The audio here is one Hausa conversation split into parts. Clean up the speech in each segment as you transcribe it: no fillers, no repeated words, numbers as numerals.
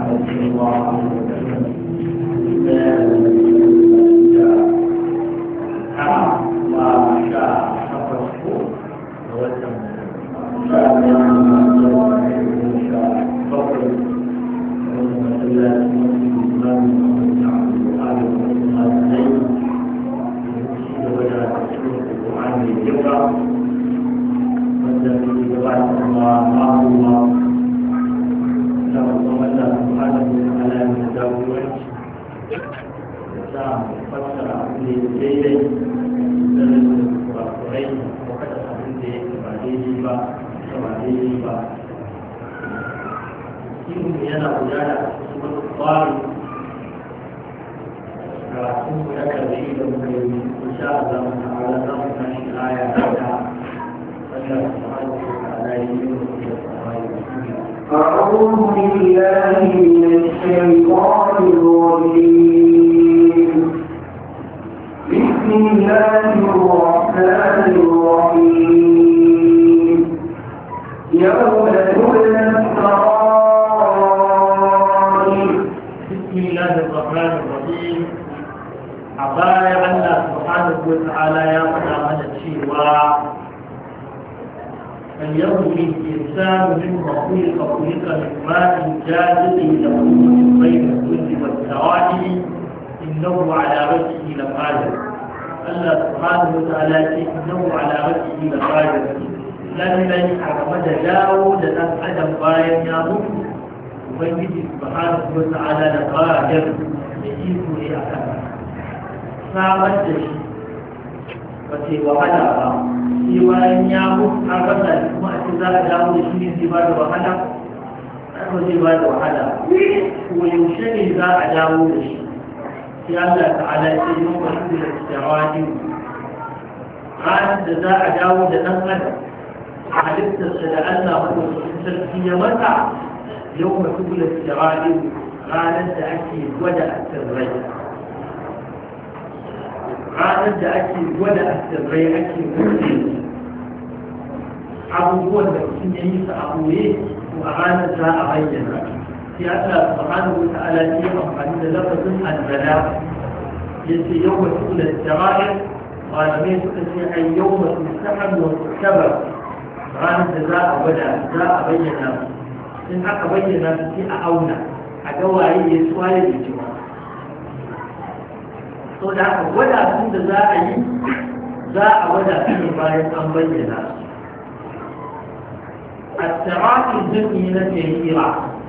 صلى الله عليه وسلم يوم تبلى السرائر ranar da ake gwada asirrai ake wuce abubuwan da mutum ya yi su a ɓoye to a ranar za a bayyana sai Allah subhanahu wa ta'ala ya yi amfani da lafazin anzala yace yawma tubla as-sara'ir malamai suka ce ai yawma tusahan wa tusabar ranar da za a gwada za a bayyana in aka bayyana su sai a auna a ga waye ya tsaye da jiwa to da aka gwada su da za a yi za a gwada su ne bayan an bayyana السرائر جميلة كثيرة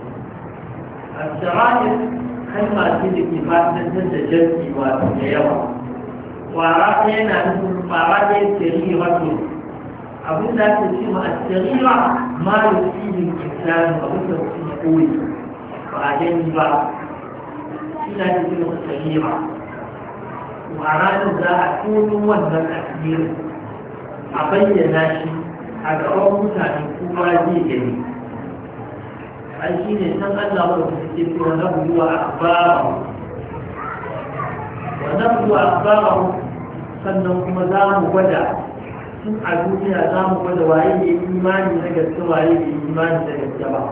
السرائر كلمة تلك فاتنة جمعي وتجيوة ورأينا نقول فرائر كثيرة أقول لك تسمى السريرة ما يفيد الإنسان أقول لك تسمى قوي وعجل بعض إلا تسمى السريرة وأرانا ذا أكون وزن أكبر أبين شيء a gaban mutane kowa zai gani ai shi ne san Allah wanda suke cewa na buwa akbarahu sannan kuma za mu gwada tun a duniya za mu gwada waye ne imani na gaske waye ne imani na gaske ba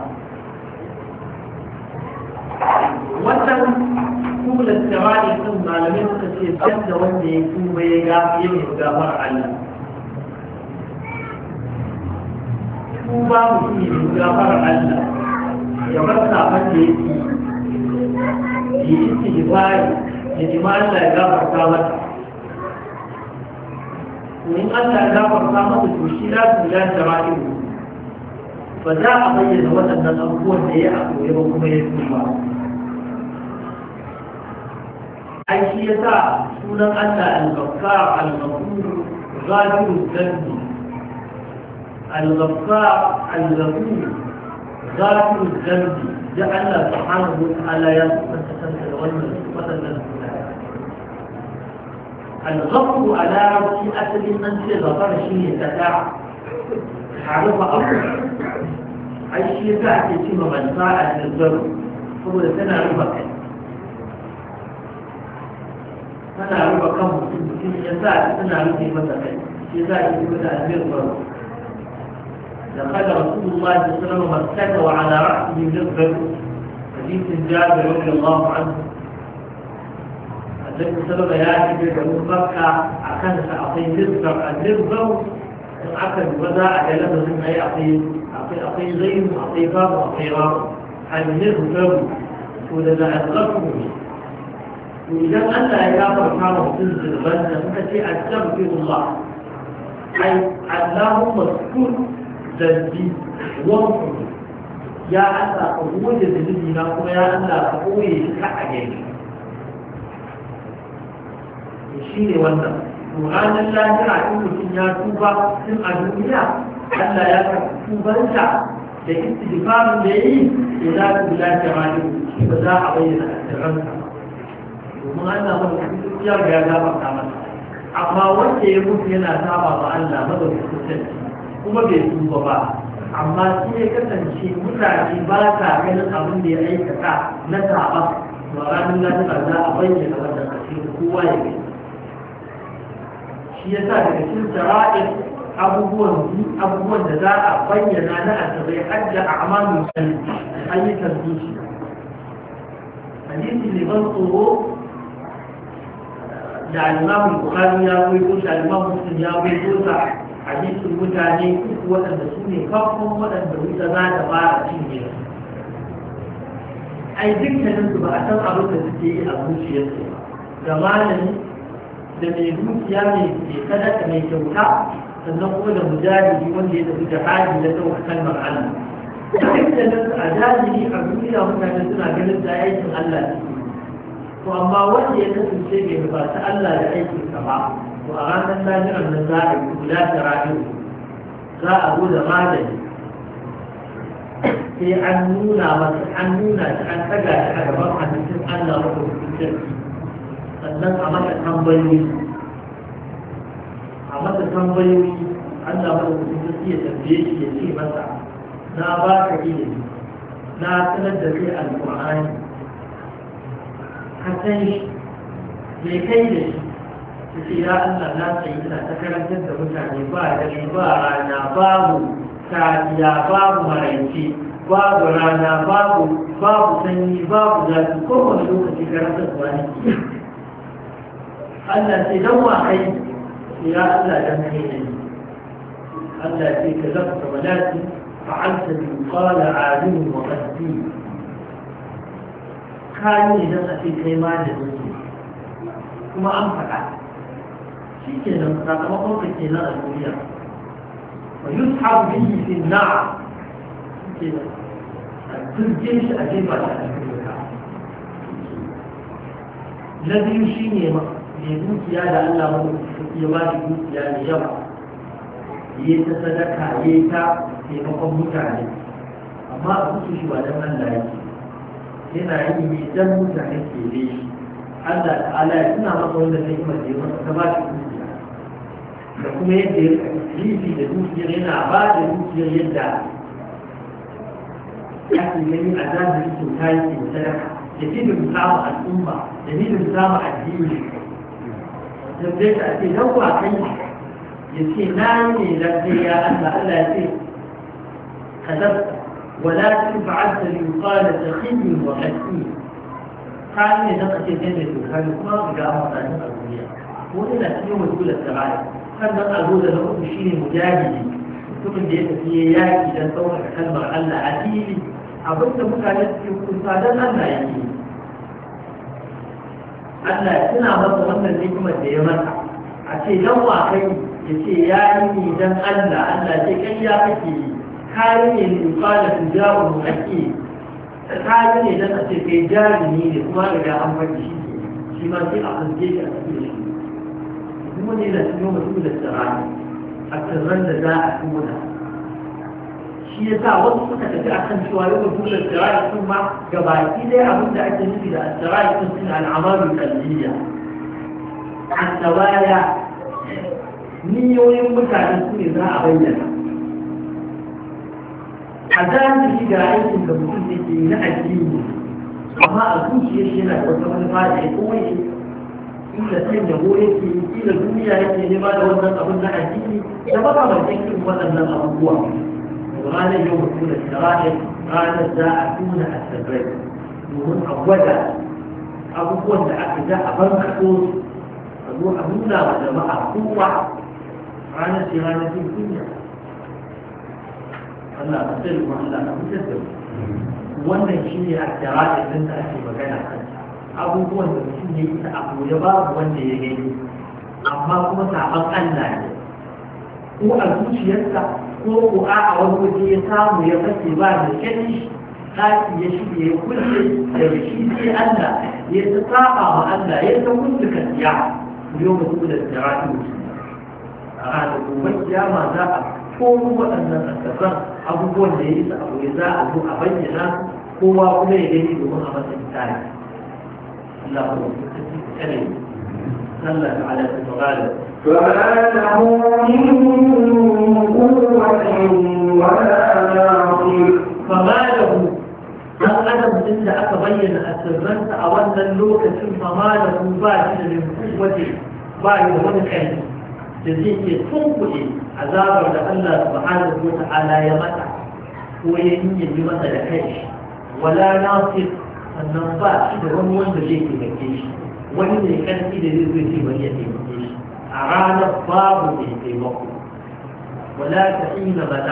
wannan kula tsawani sun malamai suka ce da wanda ya kuma ya gafi ya mai gafar Allah ba mutum ya gafar Allah ya bar safan da yake yi istighfari ya ji ma Allah ya gafarta mata in Allah ya gafarta mata to shi na su ya jama'i ba za a bayyana waɗannan abubuwan da ya akoye ba kuma ya tuba ai shi ya sa sunan Allah al-Ghaffar al-Ghafur ghafirud dhanbi الغفار الغفور غافر الذنب جعل الله سبحانه وتعالى يصفن تسلسل وتسلسل الغفر على في أسل أنت غفر شيء يتداع تعرف أمر أي شيء تأتي كما من فاعل الذنب هو سنة ربك سنة ربك كم يساعد سنة ربك مثلا يساعد يبدأ المغفر دخل رسول الله صلى الله عليه وسلم مكة وعلى رأسه مغفر حديث جابر رضي الله عنه النبي صلى الله عليه وسلم مكة عشان أعطي النذر إن أكل وزاع جلبه من أي أعطي غير أعطي باب أعطي راب النذر وإذا أدركه وإذا أنت يغفر كانوا تنزل بنا فكتي أستغفر الله أي اللهم اذكر ذنبي وانفر يا الله قبول ذنبنا ويا الله قبول كأجل شيء wannan Qur'anin lahira in mutum ya tuba tun a duniya Allah ya karɓi tubansa da istighfarin da yayi ila billahi ta'ala shi ba za a bayyana asirransa domin Allah ba ya ga ya gafarta masa amma wanda ya mutu yana saba ba Allah ba da kusanci kuma bai tuba ba amma shi ya kasance mutane ba sa ganin abin da ya aikata na saba ba ranar lahira za a bayyana wannan asirin kowa ya gani shi yasa daga cikin sara'in abubuwan da za a bayyana na asirai hajja a amalin kalbi ayyukan zuciya hadisi ne ban tsoro da alimamun bukari ya kwaito shi alimamun muslim ya kwaito sa hadisin mutane uku waɗanda su ne farkon waɗanda wuta za ta fara cinye ai dukkaninsu ba a san abin da suke yi a zuciyarsu ga malami da mai dukiya mai sadaka mai kyauta sannan kuma da mujahidi wanda ya tafi jihadi da ɗaukar kalmar Allah dukkaninsu a jahili a duniya mutane suna ganin da aikin Allah ne to amma wanda ya kasance bai rubata Allah da aikinsa ba to a ranar lahirar nan za a yi kula da rayu za a zo da magani sai an nuna masa an nuna shi an taga shi a gaban hadisin Allah maka hukuncin sannan a masa tambayoyi Allah maka hukuncin ya tambaye shi ya ce masa na ba ka ilimi na sanar da kai alƙur'ani ka san shi bai kai da shi ta ce ya Allah na tsayi ina ta karantar da mutane ba dare ba rana babu safiya babu maraice babu rana babu sanyi babu zafi kowane lokaci karantar da wani Allah ce don wa kai ya Allah dan kai ne Allah ce ka zafa walati fa'alta bi qala alim wa qaddi kai ne dan a ce kai ma da kuma an faɗa shi ke nan sakamakon ka ke nan a duniya wa yushabu bihi fi an-nar ke nan a turje shi a jefa shi a cikin wuta na biyu shi ne mai dukiya da Allah ya ba shi dukiya mai yawa ya ta sadaka ya ta taimakon mutane amma a kusa shi ba don Allah yake yana yi mai dan mutane ke da shi Allah ta'ala ya tuna masa wanda ta yi mace masa ta ba shi dukiya da kuma yadda ya rifi da dukiyar yana ba da dukiyar yadda ake gani a zahiri kyauta yake sadaka da hidin samu al'umma da hidin samu addini da zai ta ce dan wa kai ya ce na yi ne lafiya ya Allah Allah ya ce kadabta ولكن فعلت ليقال تخي وحكيم قال لي نقص الجنة وكان ما رجع مطعم الأولياء وإلى يوم الأولى السبعية كان نقول له شيء مجاهد تكون ديت في ياك إذا صورك كلمة على عتيبي أبدا مكانت يكون صادق ألا يعني ألا سنة بطل من الحكمة دي مكة أشي لو أخي يشي يعني إذا ألا تكي يا فكي kayi ne da yuqala tujawul muhaqqi kayi ne dan a ce kai jarumi ne kuma daga an faɗi shi ma sai a hanke shi a cikin shi kuma ne da cikin mutum da tsarani a tsirran da za a tuna shi ya sa wasu suka tafi a kan cewa yau mutum da tsarani sun ma gabaki dai abin da ake nufi da tsarani sun suna al'amalu kalliya annabaya niyoyin mutane su ne za a bayyana a zahiri ga aikin da mutum da ke na addini amma a zuciya shi yana da wata manufa da ya koyi inda san yabo yake kila duniya yake nema da wannan abin na addini da ba ba irin waɗannan abubuwa ranar yau mutum da shira'in ranar za a tuna a tsirrai domin a gwada abubuwan da aka ga a ban kaɗo a zo a nuna wa jama'a kowa ranar ce ranar jin kunya Allah ka tsari ma Allah ka fitar da wannan shi ne a jara'in da ake magana kan abubuwan da mutum ya yi ta abu ya babu wanda ya gani amma kuma saban Allah ne ko a zuciyarsa ko ko a wani waje ya samu ya fashe ba da kyanci ɗaki ya shige ya kulle da shi sai Allah ya ta saba wa Allah ya ta kulle kasiya yau mutum da jara'in a ranar gobe kiyama za a komo waɗannan asabar abubuwan da ya yi abu ya za a zo a bayyana kowa kuma ya gani domin a masa misali Allah ko ta ci ta kare sallah ala ta فما له من قوة ولا ناصر فما له dan adam din da aka bayyana asirranta a wannan lokacin fama da ku ba shi da kuwace ba yi da wani kai da zai iya tunkuɗe azabar da Allah subhanahu wa ta'ala ya mata ko ya yi masa da kai wala nasir sannan ba shi da wani wanda zai taimake shi wani mai karfi da zai zai ce bari ya taimake shi a ranar babu mai taimako wala ta'ina bana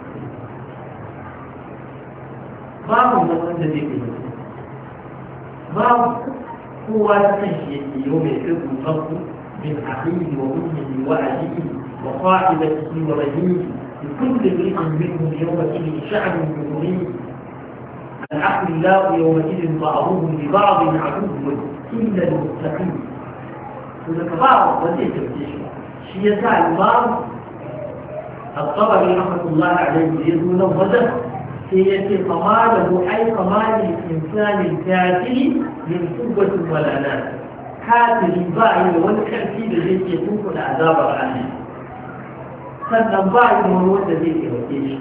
babu wanda zai taimake babu kowa ta kan shi yake yau mai kirkun farko من أخيه وأمه وأبيه وصاحبته وبنيه لكل امرئ منهم يومئذ شأن يغنيه الأخلاء يومئذ بعضهم لبعض عدو إلا المتقين هناك بعض وليس التشبه شيء الإمام الطبري رحمة الله عليه يقول وجه هي كماله أي كمال الإنسان الكافر من قوة ولا ناس kafiri ba yi da wani karfi da zai ke tuku da azabar Allah sannan ba yi da wani wanda zai taimake shi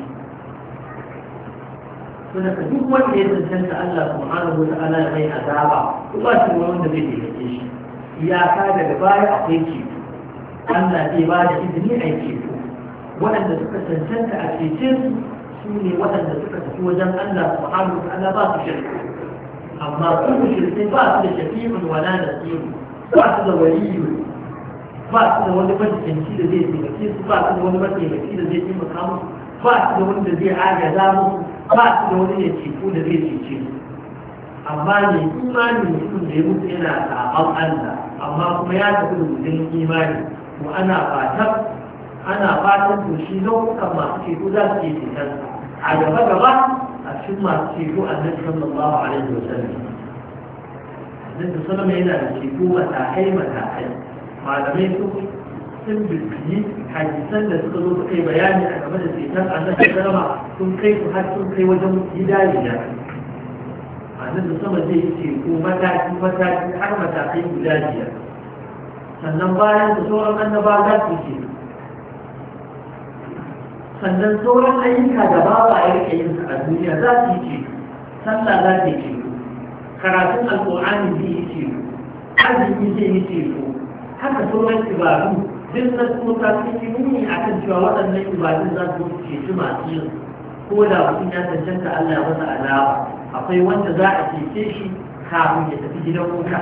to daga duk wanda ya cancanta Allah subhanahu wa ta'ala ya mai azaba ko ba shi wani wanda zai taimake shi iyaka daga baya akwai ceto Allah zai ba da izini a ceto waɗanda suka cancanta a cece su ne waɗanda suka tafi wajen Allah subhanahu wa ta'ala ba su shirka amma su shirkai ba su da shafi'un wala nasiru ba su da waliyu ba su da wani mataimaki da zai taimake su ba su da wani mataimaki da zai taimaka musu ba su da wani da zai agaza musu ba su da wani ya ceto da zai cece su amma ne imanin mutum da ya mutu yana saɓan Allah amma kuma ya tafi da gudun imani ko ana fatan to shi nau'ukan masu ceto za su ke cetonsa a gaba a cikin masu ceto annabi sallallahu alaihi wa sallam annabi sallama yana da ceto matakai malamai sun bibiyi hadisan da suka zo suka yi bayani a game da ceton annabi sallama sun kai su har sun kai wajen gida annabi sama zai yi ceto mataki har matakai guda biyar sannan bayan da sauran annaba za su ce sannan sauran ayyuka da ba a rike yin a duniya za su yi ceto sallah za ta yi ceto karatun alƙur'ani zai yi ceto arziki zai yi ceto haka sauran ibadu duk na tsota sun yi muni a kan cewa waɗannan ibadun za su ceci masu yin ko da mutum ya cancanta Allah ya masa azaba akwai wanda za a cece shi kafin ya tafi gidan wuta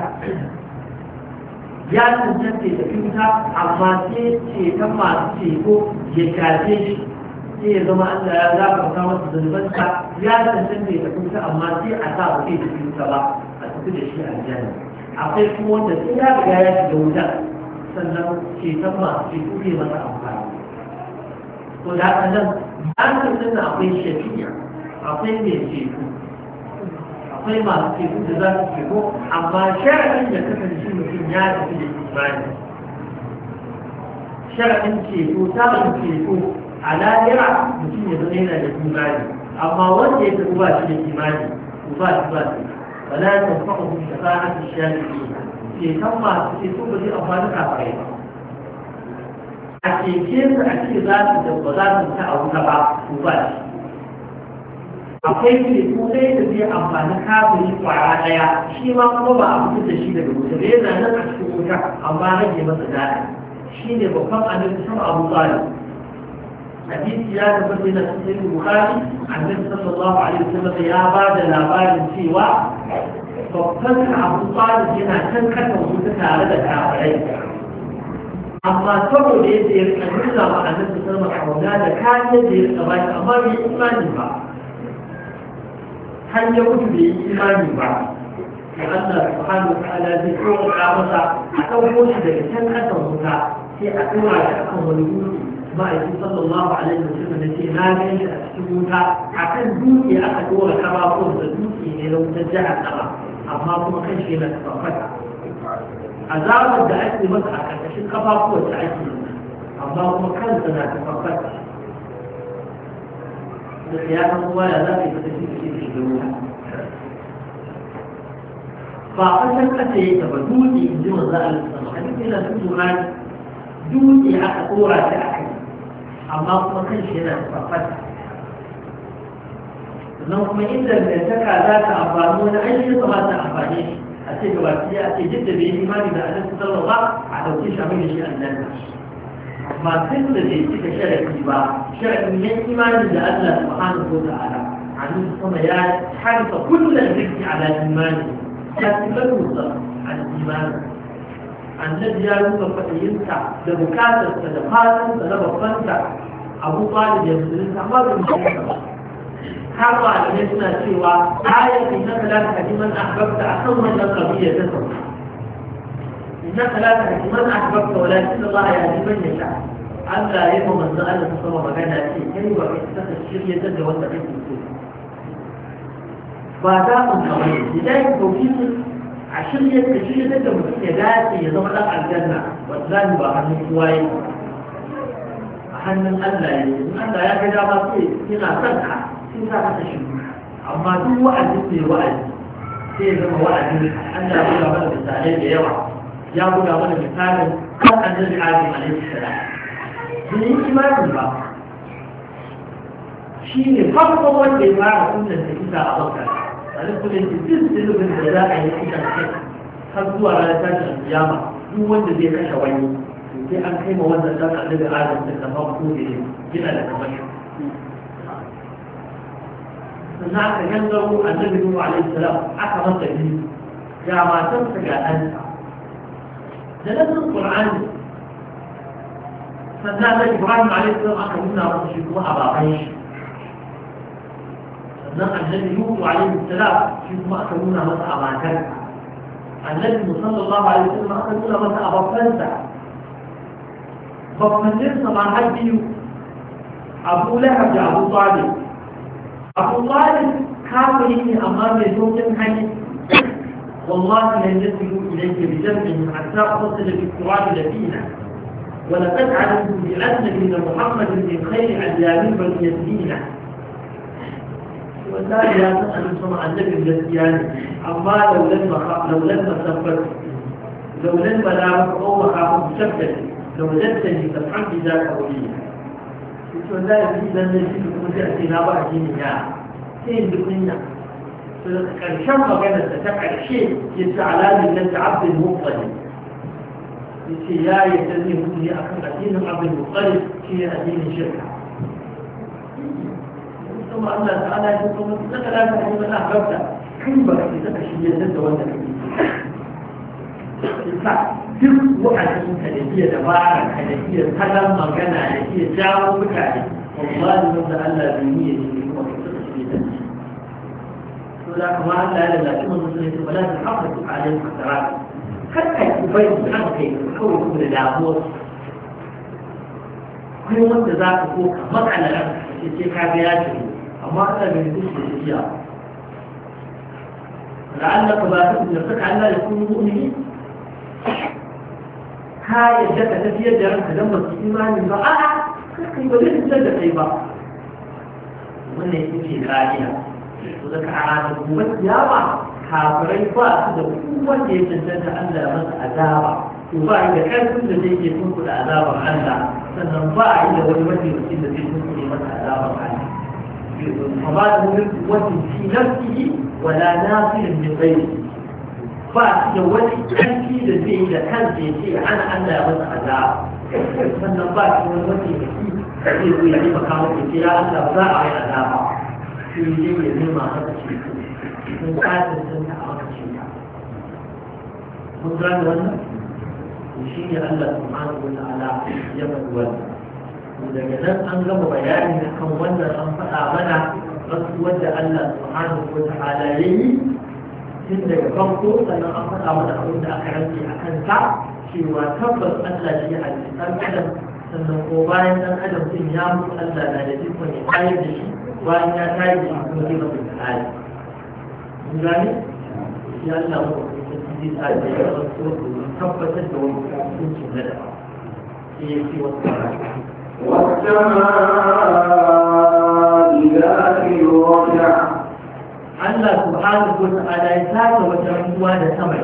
ya cancanta ya tafi wuta amma sai ceton masu ceto ya shafe shi sai ya zama Allah ya zafarta masa zunubansa ya cancanta ya tafi wuta amma sai a sa ba sai tafi wuta ba a tafi da shi aljanna akwai kuma wanda sai ya riga ya shiga wuta sannan ceton masu ceto zai masa amfani ko da haka nan an cancanta akwai shafiya akwai mai ceto akwai masu ceto da za su ceto amma sharaɗin da kasance mutum ya tafi da imani sharaɗin ceto samun ceto a lahira mutum ya zama yana da imani amma wanda ya tafi ba shi da imani ko ba shi ba su wala ya tafi kuma shafa'atu shafi'i ceton masu ceto ba zai amfani kafirai ba a cece su a ce za su da ba za su ta a wuta ba ko ba shi akwai ceto ɗaya da zai amfani kafiri kwara ɗaya shi ma kuma ba a fitar da shi daga wuta da yana nan a cikin wuta amma rage masa daɗi shi ne babban annabi sama Abu Talib حديث يا تبدل سيد البخاري عن النبي صلى الله عليه وسلم يا بعد لا بعد سوى ففتح أبو طالب هنا تنكت وجودك على الكافرين أما سبب يدير أن مع النبي صلى الله عليه وسلم كان يدير أبايك أما بإيمان بعد هل يقول بإيمان بعد لأن سبحانه وتعالى ذكر العامة أتوقع ذلك تنكت وجودك في أقوى أكون وليوتي ما يجي صلى الله عليه وسلم التي لا يجب أن تكون عشان دوتي أكدور كما قلت دوتي لو تجاه النمى أما كما كان شيء لا تفقدها عذاب الدعاء لمسعى كشيء كفا قوة تعيشي أما كما كان لا تفقدها القيامة هو لا ذاتي فتشيك شيء في الدولة فأخذت أتيت بدوتي إن جمع ذلك السنة حديث إلى سنة دوتي أكدور تعيشي amma kuma kan shi yana farfata sannan kuma inda dangantaka za ta amfani wani aiki ya kamata amfani shi a ce gaba ki a ce duk da bai imani da annabi sallallahu ba a dauke shi a mai da shi aljanna amma tun da bai cika sharafi ba sharafin yan imani da Allah subhanahu wa ta'ala annabi sama ya harfa kullum zikri ala imani ya tilasta al imani annabi ya nuna fadayinsa da bukatarsa da fatansa da babbansa abu talib ya musulunta amma da musulunta ba har ba da suna cewa ayat innaka la tahdi man ahbabta akan wannan qadiya ta sauka innaka la tahdi man ahbabta walakin Allah yahdi man yasha Allah ya yi manzo Allah ta sama magana ce kai ba kai ta shirye da wanda kake so ba da kun kawai idan tauhidin a shirye da mutum ya dace ya zama ɗan aljanna wallahi ba hannun kowa yi a hannun Allah ya yi Allah ya ga dama sai yana son ka sai ka kasa shi amma duk wa'azi ne wa'azi sai ya zama wa'azi Allah ya buga mana misalai da yawa ya buga mana misalin kan annabi Adam alaihi salam bai yi imani ba shi ne farko wanda ya fara sunan da kisa a bakar alif kudin duk zunubin da za a yi kuka kai har zuwa ranar tashin kiyama duk wanda zai kashe wani sai an kai ma wannan dan annabi Adam da kamar ko da yana da kamar shi sannan aka gangaro annabi Nuhu alaihi salam aka masa biyu ga matarsa ga ɗansa da nasin Qur'ani sannan da Ibrahim alaihi salam aka nuna masa shi kuma a baban shi nan annabi Nuhu alaihi salam shi kuma aka nuna masa a matarsa annabi sallallahu alaihi wasallam aka nuna masa a babbansa babbansa ma har biyu Abu Lahab da Abu Talib Abu Talib kafiri ne amma mai dokin hali wallahi lan yasilu ilayka bi jam'in hatta tasila bi qur'an ladina ولقد علمت بأن من محمد من خير أيام بني يسينا والله لا تسأل سمع النبي الجسيان أما لو لم سفر لو لم بلاغ أو مخاف مشبت لو جدتني فالحمد ذاك أوليا والله يجب أن يجب أن تأتي نابع جينيا سين بكنيا كان شمع كانت تتبع الشيء يتعلى من عبد المطلب يقول يا يتنيه لي أخذ أدين عبد المطلب في أدين الشركة ثم الله تعالى يقول لك لا تحب أن أحببت كيف بكتك شيء يزد وانت duk wa'azin ka da iya dabara ka da iya kalan magana da iya jawo mutane wallahi wanda Allah bai yi ne kuma ka tsaka shi da shi to da kuma Allah ya lalace mun sun ce bala ta hafa ta alai fatara kar ka ki bai kan kai kawai kuma da damuwa kai wanda za ka ko ka makala ranka ce ka ga ya ce amma Allah bai yi shi da iya لعلك باتت نفسك على يكون مؤمنين هاي الجنة التي يجعل تدمر إيمان بقى كيف بدأت الجنة كيفا ومن يكون راجعا وذلك عادة ومسيابا كافرين فاسد وقوة يتجنة أن لا مس عذابا وباعي إذا كان كل شيء يكون كل عذابا عنها سننباعي إذا ولمتي وسيلة يكون كل مس عذابا عنها فما له من قوة في نفسه ولا ناصر من غيره فيولي تنفيذ به إذا كان شيء عن أن لا يمس عذاب فالنبات والوجه zai zo ya yi makamu da ce ya Allah za a yi azaba sai dai ya nema maka ce sun kasar sun ta a maka ce ta mun gane wannan shi ne Allah subhanahu wa ta'ala ya faɗi wannan daga nan an gama bayani kan wannan an faɗa mana wasu wadda Allah subhanahu wa ta'ala ya yi tun daga farko sannan an faɗa mana abin da aka rantse a kansa cewa tabbas Allah shi ya halitta ɗan adam sannan ko bayan ɗan adam din ya mutu Allah na da ikon ya tayar da shi bayan ya tayar da shi kuma zai masa tsari mun gane shi Allah mu zai tsari da ya wasu domin tabbatar da wani hukuncin na da sai ya ce wasu والسماء ذات الرجع Allah subhanahu wa ta'ala ya saka wata rantsuwa da sama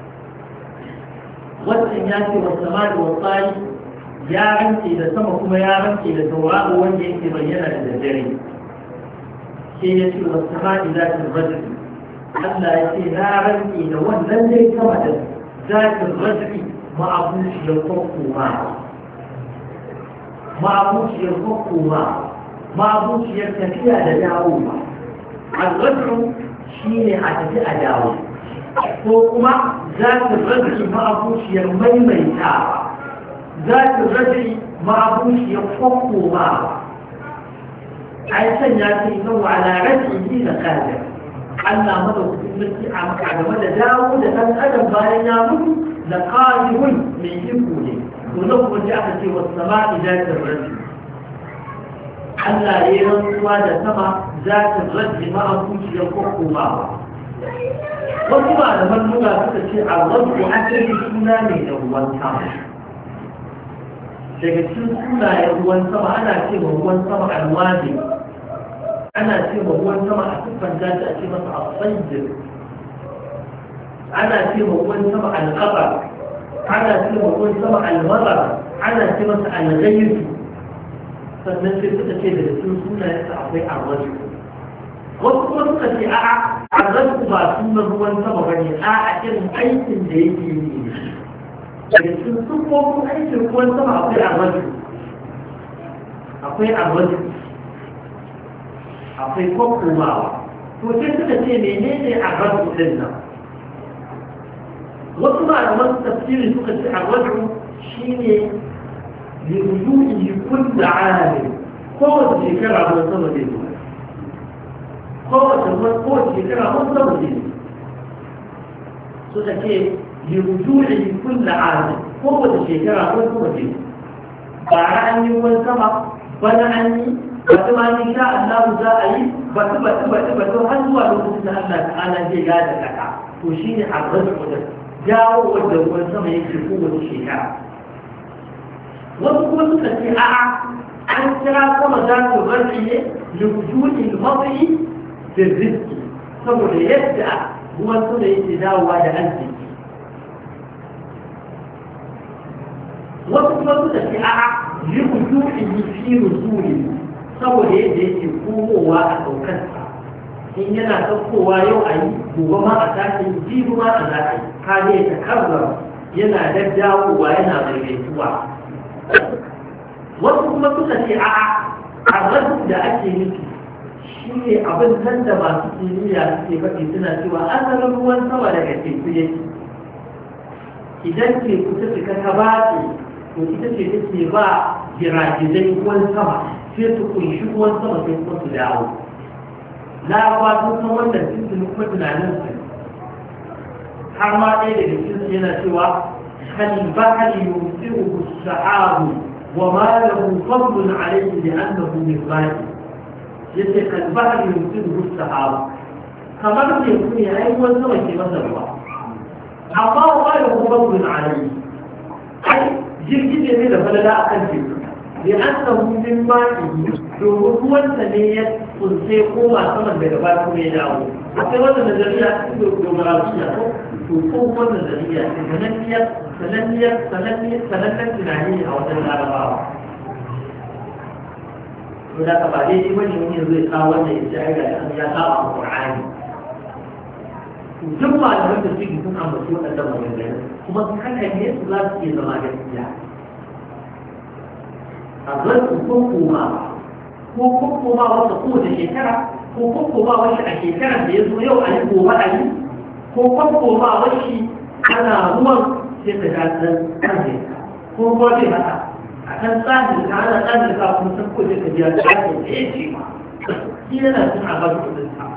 wannan ya ce wa sama da wasai ya rantse da sama kuma ya rantse da tauraro wanda yake bayyana da daddare sai ya ce wa sama da zatin rajul Allah ya ce na rantse da wannan dai sama da zatin rajul ma'abuciyar kokoma ma'abuciyar kokoma ma'abuciyar tafiya da dawowa الرجع شيء عتفي أداوي وكما ذات الرجع ما أبوش يرمي ميتا ذات الرجع ما أبوش يفقه معه عيسى يأتي إنه على رجعه لقادر ألا مدى وكتبتي عمك على مدى داود أن أدم بارنا منه لقادر من يكوني ونقوم جاءت والسماء ذات الرجع Allah ya yi rantsuwa da sama za ta rajji ma'abuciyar kwakwomawa. Wasu malaman nuna suka ce a rantsu asali suna ne da ruwan sama. Daga cikin sunayen ruwan sama ana ce ma ruwan sama alwazi, ana ce ma ruwan sama a siffan daji a ce masa asfajir, ana ce ma ruwan sama alƙabar, ana ce ma ruwan sama almazar, ana ce masa alghayyu. sannan sai suka ce da cikin sunayensa akwai arwaju wasu kuma suka ce a'a arwaju ba sunan ruwan sama ba ne a'a irin aikin da yake yi daga cikin sufofin aikin ruwan sama akwai arwaju akwai kwakwomawa to sai suka ce menene arwaju din nan wasu malaman tafsiri suka ce arwaju shine لوجوده كل عام قوة شكرا من صمده قوة شكرا من صمده سنكي لوجوده كل عام قوة شكرا من صمده بارعني والسمع بنعني بتما إن شاء الله زائي بتو هزوا لقصة الله تعالى جيادة لك وشيني الرجع جاءوا وجهوا والسمع يكفي قوة شكرا wasu kuma suka ce a'a an kira kuma za su rarri ne lujudin mafi da rizki saboda yadda ruwan sama yake dawowa da arziki wasu kuma suka ce a'a lujudin fi rusuli saboda yadda yake komowa a saukarsa in yana saukowa yau a yi gobe ma a sake yi jibi ma a zaɓe kare ta karbar yana daddawowa yana maimaituwa wasu kuma suka ce a rasu da ake nufi shi ne abin nan da masu kimiyya suke faɗi suna cewa asalin ruwan sama daga teku yake idan teku ta cika ta bace to ita ce take ba giragizai ruwan sama sai su kunshi ruwan sama sai kuma su dawo larabawa sun san wannan tuntun kuma tunanin su har ma ɗaya daga cikin su yana cewa كالبحر يمسئه السحاب وما له فضل عليه لأنه مغرق يتي كالبحر يمسئه السحاب كما يكون أي وزن في مثلا أما ما له فضل عليه أي جلد يميل فلا أكل لأنه من مائه هو الثانية تنسيقه ما سمن بكبات ميداه حتى وانا نظرية جغرافية تكون نظرية sananniyar tunani a wajen larabawa to da ka ba dai wani wani zai kawo wanda ya ce aiga da ya saba a Qur'ani duk malaman da suke sun ambaci waɗannan maganganu kuma haka ne su za su iya zama gaskiya الرزق كوكوما كوكوما وتقود الشكرة كوكوما وش الشكرة بيزو يو أليكو وألي كوكوما وش أنا هو سيقجال أنزل كوكوما بها عشان تاني أنا أنزل كابو سنكو جكجال أنزل إيه شيء هنا نسمع غرب الإسحاق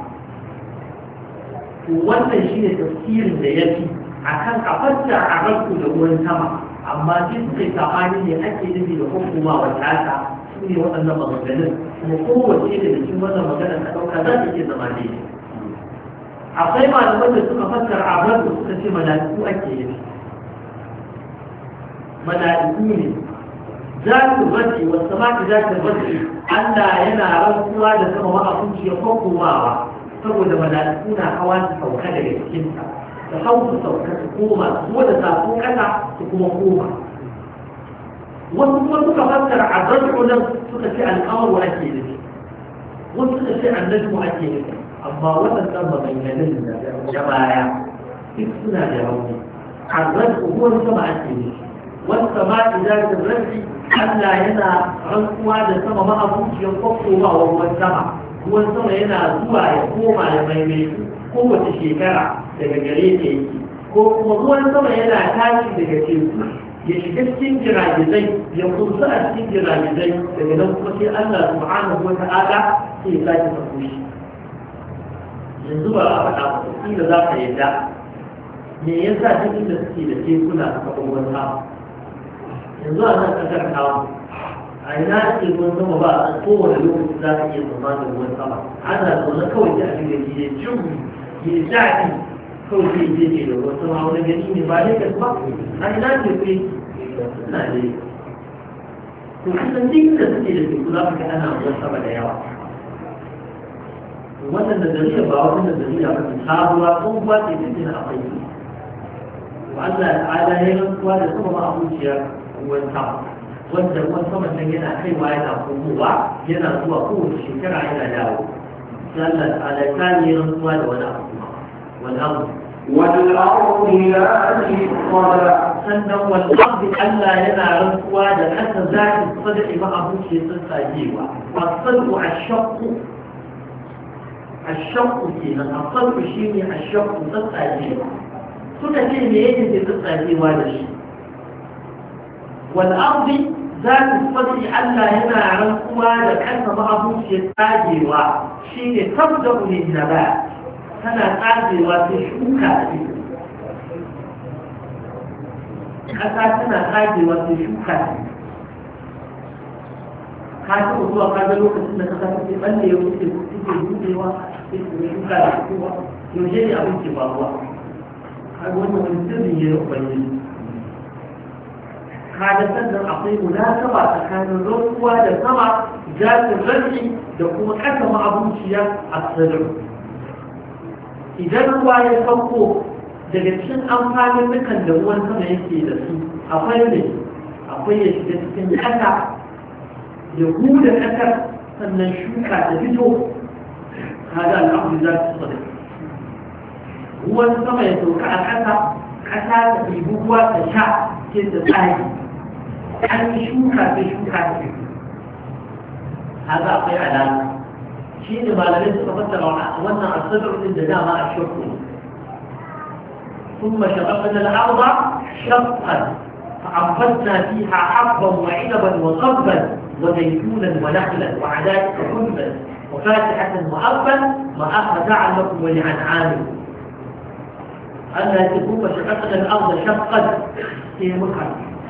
wannan shi ne tafsirin da ya fi a kan kafarta a ranku da ruwan sama amma shi suka yi samani ne ake nufi da hukuma wa tata su ne waɗannan maganganun kuma kowace da cikin wannan magana ta ɗauka za ta iya zama ne akwai malaman da suka fassara a ranku suka ce mala'iku ake nufi mala'iku ne za su race wasu mati za su race Allah yana rantsuwa da sama ma'akunci ya kokomawa saboda mala'iku na hawa su sauka daga cikinta da hau su sauka su koma su da safo kasa su kuma koma wasu kuma suka fassara a zarko nan suka ce alƙawaru ake nufi wasu suka ce annajmu ake nufi amma waɗannan maganganun da baya duk suna da rauni a zarko ruwan sama ake nufi wasu ma idan da zarki Allah yana rantsuwa da sama ma'abuciyar kwakkowa wa ruwan sama ruwan sama yana zuwa ya koma ya maimaitu kowace shekara daga gare ta yake ko kuma ruwan sama yana tashi daga teku ya shiga cikin jiragizai ya kusa a cikin jiragizai daga nan kuma sai Allah subhanahu wa ta'ala sai ya sake sako shi yanzu ba a faɗa ba kila za ka yadda me yasa duk inda suke da tekuna suka ruwan sama yanzu a nan ƙasar kawo a ina ake ruwan sama ba a kowane lokaci za ka iya zama da ruwan sama ana zaune kawai da abin da ke da jin ya zafi kawai zai je ne da ruwan sama wani gani ne ba ne ba a ina ce kai suna ne to kusan duk da suke da teku za ka ga ana ruwan sama da yawa wannan da dalilin ba wannan da dalilin ba ta sabuwa tsohuwa ce ta gina a bai wa Allah ta'ala ya rantsuwa da sama ma abuciyar ruwan sama wanda ruwan saman nan yana kaiwa yana komowa yana zuwa kowace shekara yana dawo sai Allah ta'ala ta yi rantsuwa da wani abu wani abu والأرض ذات الصدع sannan wani abu Allah yana rantsuwa da kasa zaki sadaki ma abuci sun sajewa asadu ashaqu kenan asadu shine ashaqu tsajewa suka ce me yake tsajewa da shi والأرض ذات الصدع ألا هنا رنقوا لكأن بعضهم يتاجوا شيء تبدأ للنبات هنا تاجوا تشوكا حتى هنا تاجوا تشوكا هذا هو قال له كنا كتبت من يوم تجوا تشوكا يوجد أبو كبار هذا هو من سبب يوم kaga sannan akwai munasaba tsakanin ruwa da sama zatin rashi da kuma kasa ma'abuciya a sadar idan ruwa ya sauko daga cikin amfanin nukan da ruwan sama yake da su akwai ne akwai ya shiga cikin kasa ya huda kasar sannan shuka ta fito kaga al'amuri za su sadar ruwan sama ya sauka a kasa kasa ta ɗibi ruwa ta sha ke da tsari an yi shuka sai shuka ta fito haka akwai alama shi ne malamai suka fassara wannan asabar din da dama a shakku ثم شققنا الأرض شقا فأنبتنا فيها حبا وعنبا وقبا وزيتونا ونخلا وحدائق غلبا وفاكهة وأبا متاعا لكم ولأنعامكم ألا تكون شققنا الأرض شقا في مكان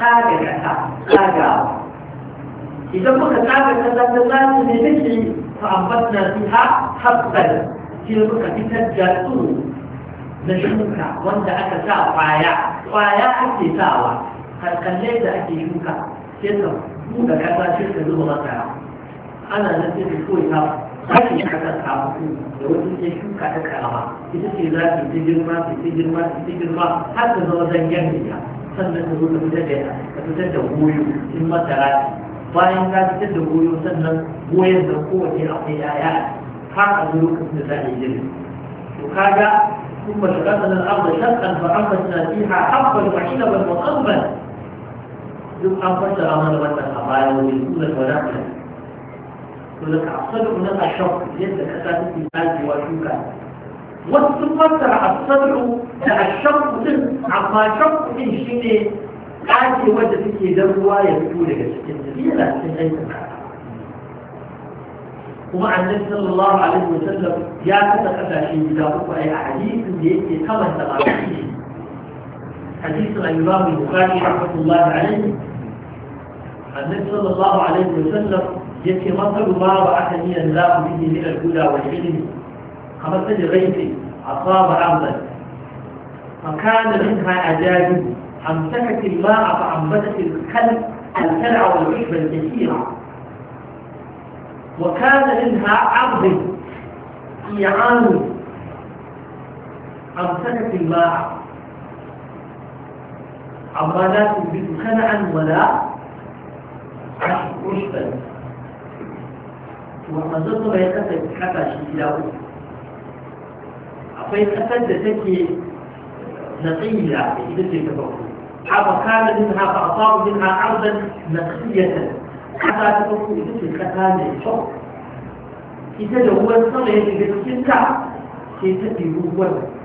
تاجا إذا كنت تاجا تتلقى من مثل فأنبتنا فيها حبا في مكان تتجاسون نشوكا وانت أكسا قايا أكي ساوى كالليل أكي شوكا كيسا بودا كذا شركة زبغة أنا نسيت كوي أكي كذا ساوى لو أنت شوكا تكرما إذا سيزاكي تجرما حتى زوجان جميعا sannan ka zo ka fitar da goyo in masara ce bayan ka fitar da goyo sannan goyon da kowace akwai yaya har a zo lokacin da za a yi jirgin to kaga ثم شققنا الأرض شقا فأنبتنا فيها حبا وعنبا وقضبا duk an fassara mana wannan a baya wajen suna wadata to da ka asadu na ashaf yadda kasa take tsagewa shuka wasu sun fassara asadu da ashaf din amma shaf din shine tsagewar da take dan ruwa ya fito daga cikin yana cikin aikin kasa kuma annabi sallallahu alaihi wasallam ya kasa kasashe gida uku a hadisin da yake kamanta ba حديث الإمام البخاري رحمة الله عليه النبي صلى الله عليه وسلم يكي مثل ما بعثني الله به من الهدى والعلم كمثل غيث أصاب أرضا فكان منها أجاجب أمسكت الماء فأنبتت الكلع والعشب الكثيرة وكان منها عرض إيعان أمسكت الماء أما لا تنبت خلعا ولا عشبا ومنظر ما يتسد حتى شيئا أفين أسد تكي نقيلة إذا تكبر فكان منها فأصاب منها عرضا نقية حتى تكبر إذا تكبر الشوق إذا هو الصلاة إذا تكبر سيتبه هو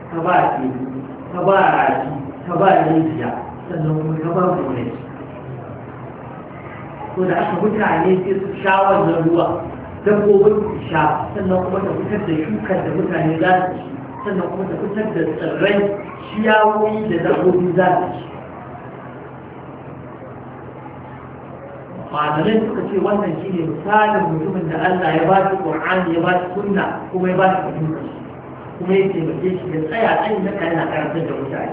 تباري sannan kuma ka ba mu ne ko da aka mutane sai su sha wannan ruwa dabbobin su sha sannan kuma ta fitar da shukar da mutane za su ci sannan kuma ta fitar da tsirrai ciyawoyi da dabbobi za su ci malamai suka ce wannan shi ne misalin mutumin da Allah ya ba shi Qur'ani ya ba shi sunna kuma ya ba shi fahimtar kuma ya taimake shi da tsaya tsayin na kana karantar da mutane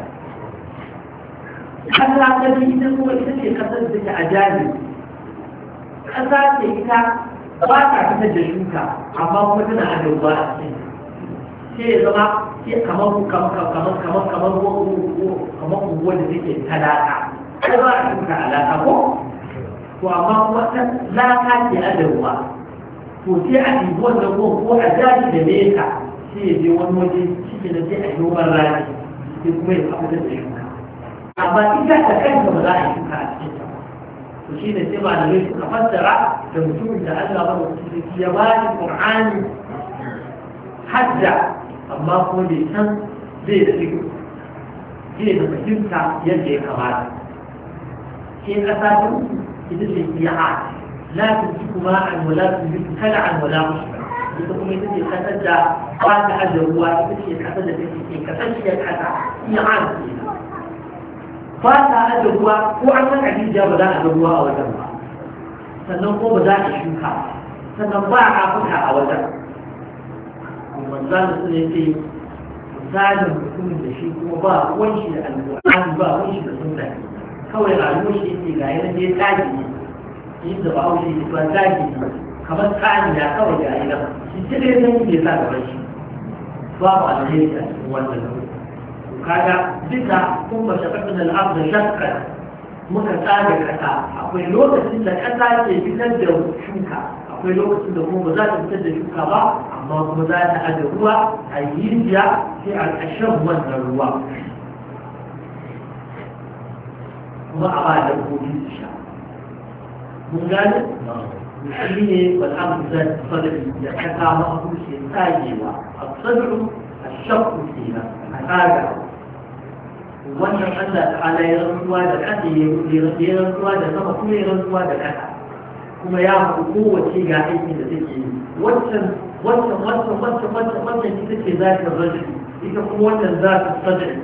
ƙasa ta bi ita kuma ita ce ƙasar da ta ajabi ƙasa ce ita ba ta fitar da shuka amma kuma tana adauba a cikin sai ya zama kamar unguwar da take talaka ko ba a shuka alaka ko to amma kuma ta laka ce adauba to sai a ɗibi wannan ko a jaji da nesa sai ya je wani waje shi da sai a yi noman rani sai kuma ya fitar da shuka amma ita ta kanta ba za a yi shuka a cikin ta to shi ne sai malamai suka fassara da mutumin da Allah ba mutum ya ba shi Qur'ani hadda amma kuma bai san zai da fiko zai da fahimta yadda ya kamata sai kasa ta uku ita ce iya'a la tusiku ma'an wa la tusiku kal'an wa la mushba ita kuma ita ce kasar da ba ta ajiye ruwa ita ce kasar da take kasashiyar kasa iya'an ce ba ta aje ruwa ko an san ajiya ba za a ga ruwa a wajen ba sannan ko ba za a shuka sannan ba a fuka a wajen manzan su ne ce misalin mutumin da shi kuma ba ruwan shi da alƙur'ani ba ruwan shi da sunna kawai rayuwar shi yake ga yana dai tsagi ne inda ba haushe ne ba tsagi ne kamar tsani ya kawai ga yana shi ce dai zan yi sa gaban shi babu alheri a cikin wannan lokaci kaga duka kun ba shakatun al'abda shakka muka tsada kasa akwai lokacin da kasa ke fitar da shuka akwai lokacin da kuma ba za ta fitar da shuka ba amma kuma za ta aje ruwa a yi rijiya sai a ƙashin wannan ruwa kuma a ba da gobe su sha mun gane shi ne wal'amdu za ta sadari da kasa masu ke tsagewa a sadaru a shakku kenan a tsaga wannan Allah ta'ala ya rantsuwa da ƙasa ya rantsuwa da sama kuma ya rantsuwa da ƙasa kuma ya haɗu kowace ga aikin da take yi wancan ita ce za ta rajin ita kuma wannan za ta sadari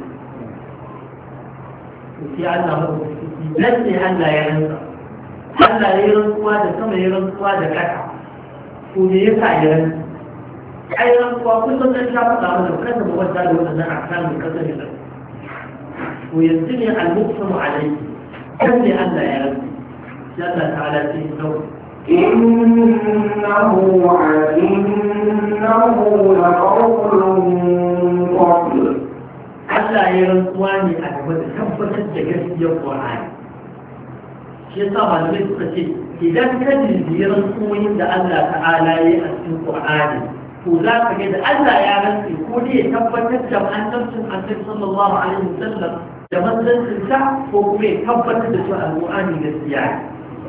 sai Allah mafi nan ne Allah ya rantsa Allah ya rantsuwa da sama ya rantsuwa da ƙasa ko me ya sa ya rantsa ai rantsuwa kullum ɗan sha faɗa mana kada mu wanda da waɗannan akamin ƙasar da وينتهي المقسم عليه كم لأن لا يرد جل تعالى فيه النور إنه لقول فصل ألا يرضواني أكبر كبت الجسد القرآن شيء طبعا مثل إذا كان يرضوين لأن تعالى يأتي القرآن وذاك كده ألا يا نفسي كوني تبتت جمع نفس النبي صلى الله عليه وسلم لما تنسى وكوني تبتت سؤال القرآن للسياق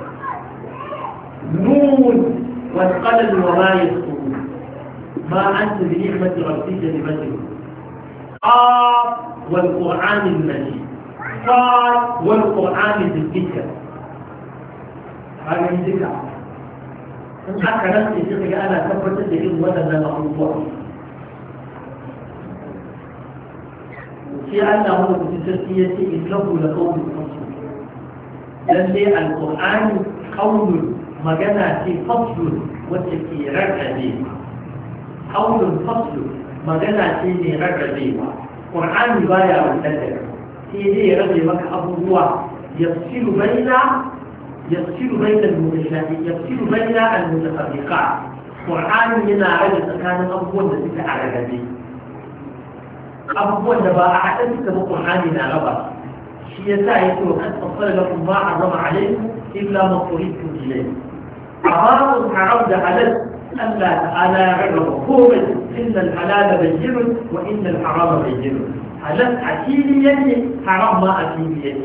نون والقلم وما يسطرون ما أنت بنعمة ربك بمجنون قاف والقرآن المجيد قاف والقرآن بالذكر هذا الذكر in haka nan ne sai ga ana tabbatar da irin waɗannan abubuwa sai Allah mu da sarki ya ce innahu la qawlun fasl lalle alqur'ani qawlun magana ce fasl wacce ke rarrabe qawlun fasl magana ce ne rarrabewa qur'ani baya wannan da sai dai ya rabe maka abubuwa yafsilu يفصل بين المتفرقات قرآن هنا عدد كان أبوان لسك على جديد أبوان لبا أعتدك بقرآن هنا غبا شيء سايكون أن تصل لكم ما عظم عليكم إلا ما طريقكم إليه حرام حرام حلال ألا تعالى غرب قومت إن الحلال بيجر وإن الحرام بيجر حلال أكيد يدي حرام ما أكيد يدي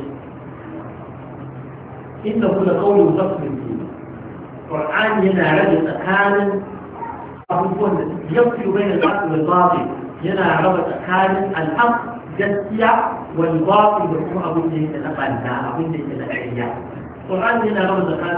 إنه لقول فصل فيه القرآن هنا رجل أكان أبوه يفصل بين الحق والباطل هنا رجل أكان الحق جسيا والباطل بحكم أبوه يتنقلنا أبوه يتنقلنا القرآن هنا رجل أكان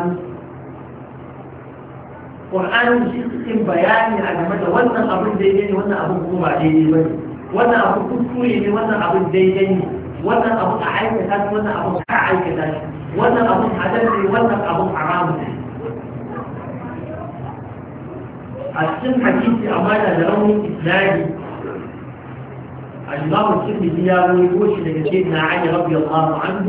القرآن يشير بياني على مدى وانا أبوه ديني وانا أبوه قوة ديني وانا أبوه كسوري وانا أبوه ديني وانا أبوه أعيك تاش وانا أبوه أعيك تاش wannan abun halal ne wannan abun haram ne a cikin hadisi amma da raunin islami al-imam al-tirmidhi ya rawaito shi daga sayyidina Ali radiyallahu anhu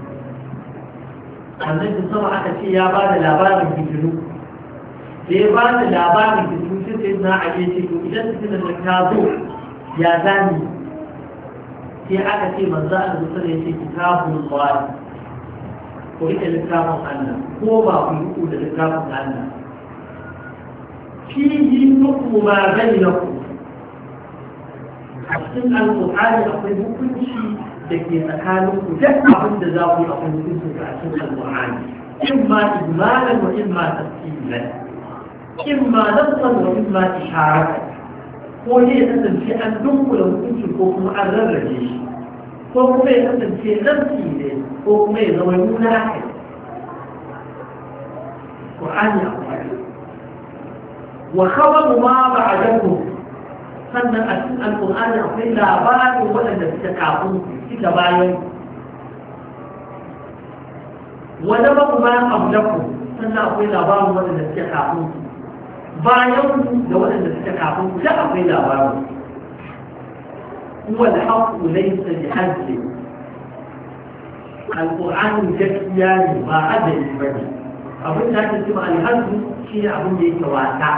annabi sama aka ce ya ba da labarin fitinu da ya ba da labarin fitinu sai sayyidina Ali ya ce to idan fitinan da ta zo ya zani sai aka ce manzo Allah sallallahu alaihi wasallam ya ce kitabullah ko ita littafin Allah ko ba ku yi da littafin Allah fihi hukmu ma bainakum a cikin alƙur'ani akwai hukunci da ke tsakanin ku duk abin da za ku yi akwai hukunci a cikin alƙur'ani imma ijmalan wa imma tafsilan imma nassan wa imma isharatan ko ne ya kasance an dunkula hukunci ko kuma an rarrabe shi ko kuma ya kasance zarfi ne ko kuma ya zama nuna haka ƙwa'ani a ƙwari wa khabaru ma ba'adakum sannan a cikin alƙur'ani akwai labarin waɗanda suka kafin suka bayan wani ba kuma qablakum sannan akwai labarin waɗanda suka kafin bayan da waɗanda suka kafin da akwai labarin هو الحق ليس بحد القرآن جسياني ما عدل بني أبن ذات السماء الحد شيء أبن يتواتع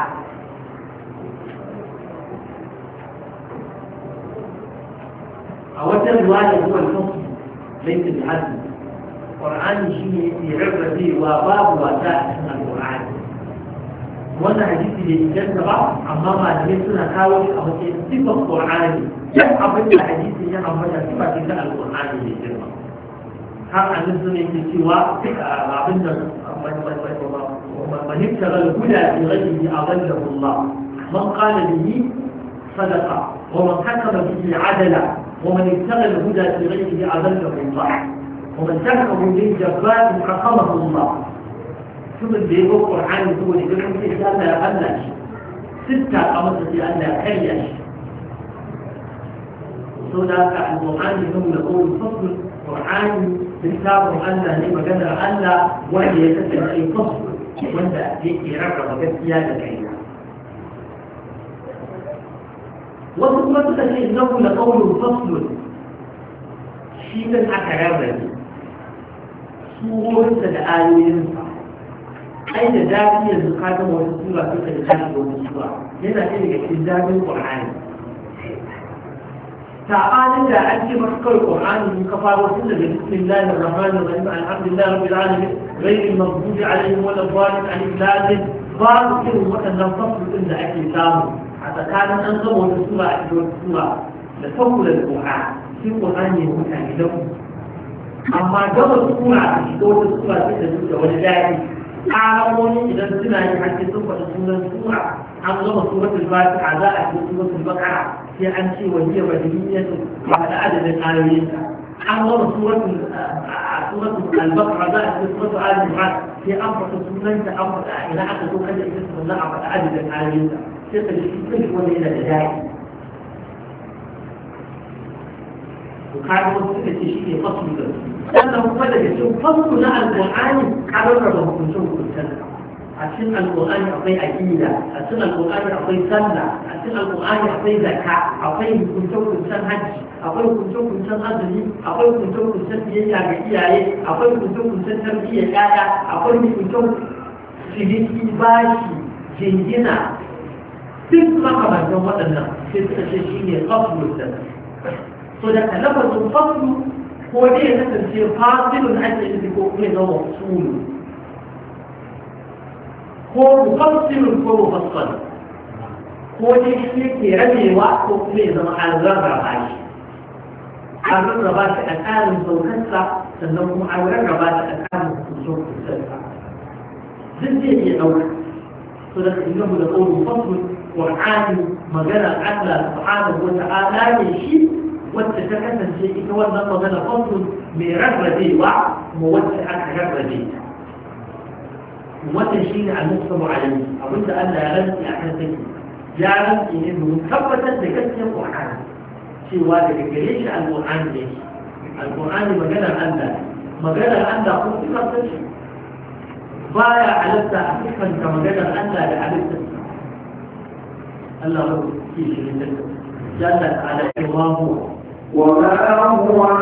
أولا الرواية هو الحكم ليس بحد القرآن شيء يعرف به وباب وتاء من القرآن وانا حديثي للجنة بعض أما ما نمسنا كاوش أو صفة القرآن yan abin da hadisi ya ambata sifa ce ta alƙur'ani mai girma har an nufin yake cewa abin da manifta al-huda fi ghayrihi adallahu Allah man qala bihi sadaqa wa man hakama bihi adala wa man ibtagha al-huda fi ghayrihi adallahu Allah wa man tarakahu lil jabbar hakamahu Allah ثم بيقول القرآن يقول إذا كنت الله يقلش ستة قمصة الله كريش سوداء القرآن هم يقول فصل القرآن بالكتاب ألا لما قدر ألا وهي يكتب أي فصل وانت يرغب بسيادة كينا وثم تشيء إنه لقول فصل شيئا أكرر سورة الآيين أين ذاتي الزقاة والسورة في الخارج والسورة لنا تلك الكتاب القرآن تعالى لا أنت مذكر القرآن من كفار وسنة بسم الله الرحمن الرحيم الحمد لله رب العالمين غير المغضوب عليهم ولا الضالين عن إفلاد ضال كلمة وأن فصل إلا أكل كامل أتكاد أنظم وتسوى وتسوى لتوكل القرآن في القرآن يكون له أما قبل السورة تشتوت السورة تشتوت والداعي أعلموني إذا سنة حتى تنفع السورة أنظم سورة الفاتحة ذا سورة البقرة في أنشي وهي مدنية وعلى عدد الآيين أنظم سورة البقرة ذا سورة آل عمران في أنفع سورة أنفع إلى حتى تنفع اسم الله على عدد الآيين تقل الشيء وليلة الداعي وكان وصفة شيء فصل لأنه بدأ يشوف فصل على القرآن على الرب كنتم كنتم عشان القرآن يعطي عقيدة عشان القرآن يعطي سنة عشان القرآن يعطي زكاة أعطي كنتم كنتم حج أعطي كنتم كنتم أزلي أعطي كنتم كنتم بيجي عقيدة أعطي كنتم كنتم تربية أعطي كنتم شديد باشي جنجنا تسمع كمان يوم هذا تسمع قبل السنة فده لفظ الفصل هو دي نفسه فاصل عن اللي هو مفصول هو مفصل هو مفصل هو دي شيء رجل وقت وكله زمان الربع عايش الربع الآن زوجتها سنوم على الربع الآن زوج السلفة زندي أول فده إنه يقول مفصل قرآن مجال الله سبحانه وتعالى يشيء وتتكلم شيء هو النقطة هذا فصل من رغبة وعي موسع رغبة وتشيل عن المقصد عليه أقول أن لا يغلق أحد يعلم إنه مثبتا لكسر القرآن شيء واحد يجريش عن القرآن ليش القرآن مجال الله مجال الله قلت ما تشي ضايع على التحقيقا كمجال الله لعلمت الله هو شيء جل تعالى الله وما هو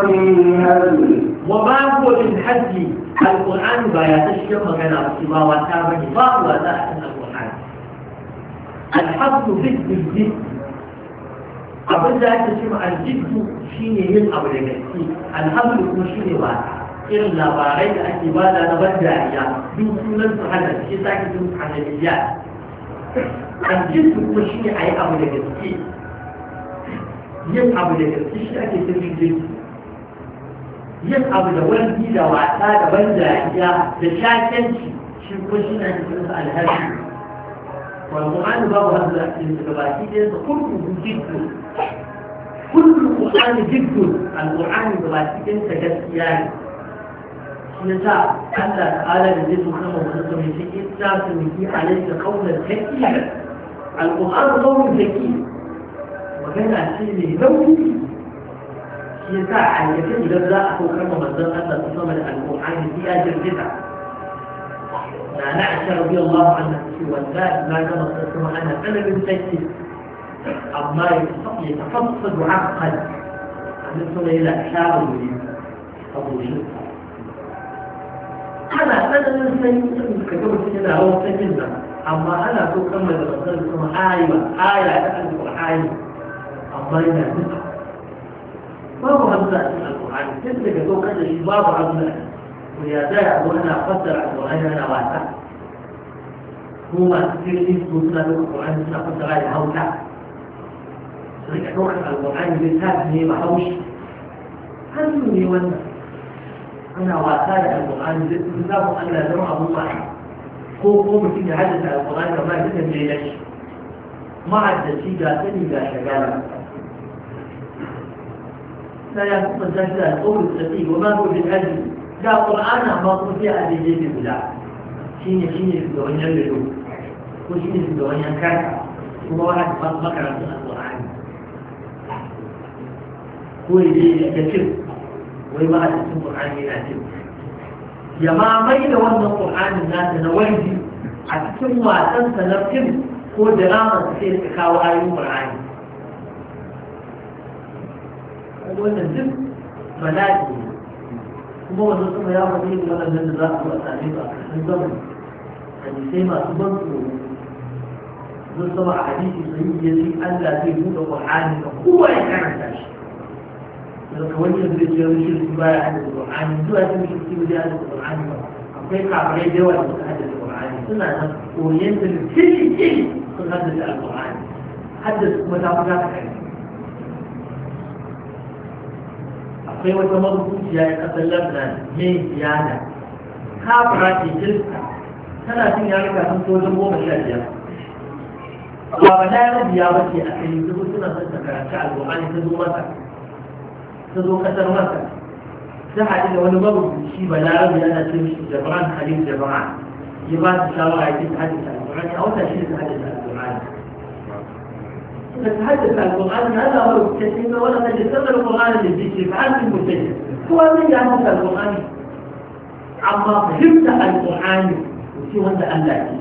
من حج القرآن بايات الشيخ مكان السماء والتابع فهو ذات القرآن الحظ ضد الجد أبدا تسمع الجد شيني يلعب لنفسي الحظ يكون شيني واحد إلا باريد أكبادا نبدأ بسنة هذا الشيء ساكت عن الرجال الجد يكون شيني أي أبو لنفسي yin abu da gaske shi ake cikin jirgi yin abu da wani da wasa da ban dariya da shakenci shi kuma shi na cikin alhaji wanda an babu hanzu a cikin su gabaki ɗaya sa kullu jiddu kullu qur'ani jiddu al-qur'ani gabaki ɗaya sa gaskiya ne shi yasa Allah ta'ala da zai kuma mutum mai cikin ta su miki alayka qawlan thaqila al-qur'an qawlun thaqil magana ce mai nauyi shi ya sa a yake idan za a saukar ma manzon Allah su sama da alƙur'ani sai ya jirgita na na a sha rabi Allah annan ce wallahi na gama sassama ana tsananin sanyi amma ya tafassa du'aqqan annan sama yana shafa wuri a goshin ana tsananin sanyi ka ga mutum yana rawan sanyin nan amma ana so kan da manzon sama aya ta alƙur'ani amma yana duka babu hamza a cikin alƙur'ani tun daga saukar da shi babu hamza ko ya zai abu ana fassara alƙur'ani ana wasa ko masu kirkin su suna da alƙur'ani suna fassara da hausa su rika ɗaukar alƙur'ani zai tafi ne mahaushi hannu ne wannan ana wasa da alƙur'ani zai su samun allah zama abu ba ko mutum ya haddasa alƙur'ani amma ya duka ne ya shi ma'addaci ga sani ga shagala لا يكون ذلك القول الثقيل وما هو بالهدي لا قرآن ما هو في هذه الجيد بلا شيني في الدنيا اللو وشيني في الدنيا كاكا هو واحد مقرأ من القرآن هو يجي يكتب ويما أتسم القرآن يناتب يا ما ميل وأن القرآن الناس نوالدي أتسم وأتنسى نركب هو درامة تسير كاو آيو القرآن wannan duk bala'i kuma wannan sama ya faɗi da waɗannan da za su a same ba sun zama hadisai masu ban tsoro zan sama a hadisi sai ya ce Allah zai buɗe Qur'ani ga kowa ya karanta shi daga wani yanzu zai ce wani shirki baya hadisa Qur'ani zuwa ce wani shirki bai hadisa Qur'ani ba akwai kafirai da yawa da suka hadisa Qur'ani suna nan oriental kiri sun hadisa Al-Qur'ani haddasa kuma ta fi ta kai akwai wata marubuciya ya kasar Lebanon mai ziyada kafira ce kirista tana cin yaruka sun sojan 15 ba ba na yaro biya ba ce a kai zuwa suna son ta karanci alƙur'ani ta zo masa ta zo kasar masa ta haɗu da wani marubuci ba na rabu yana ce mishi Jabran Khalil Jabran ya ba su shawara ya ce ta hadisa alƙur'ani a wata shi ta hadisa alƙur'ani تتحدث عن القرآن هذا هو الكثير ولا تجسد القرآن للذكر فأنت المسجد هو من يحدث القرآن عما فهمت القرآن وفي وانت ألا يجيش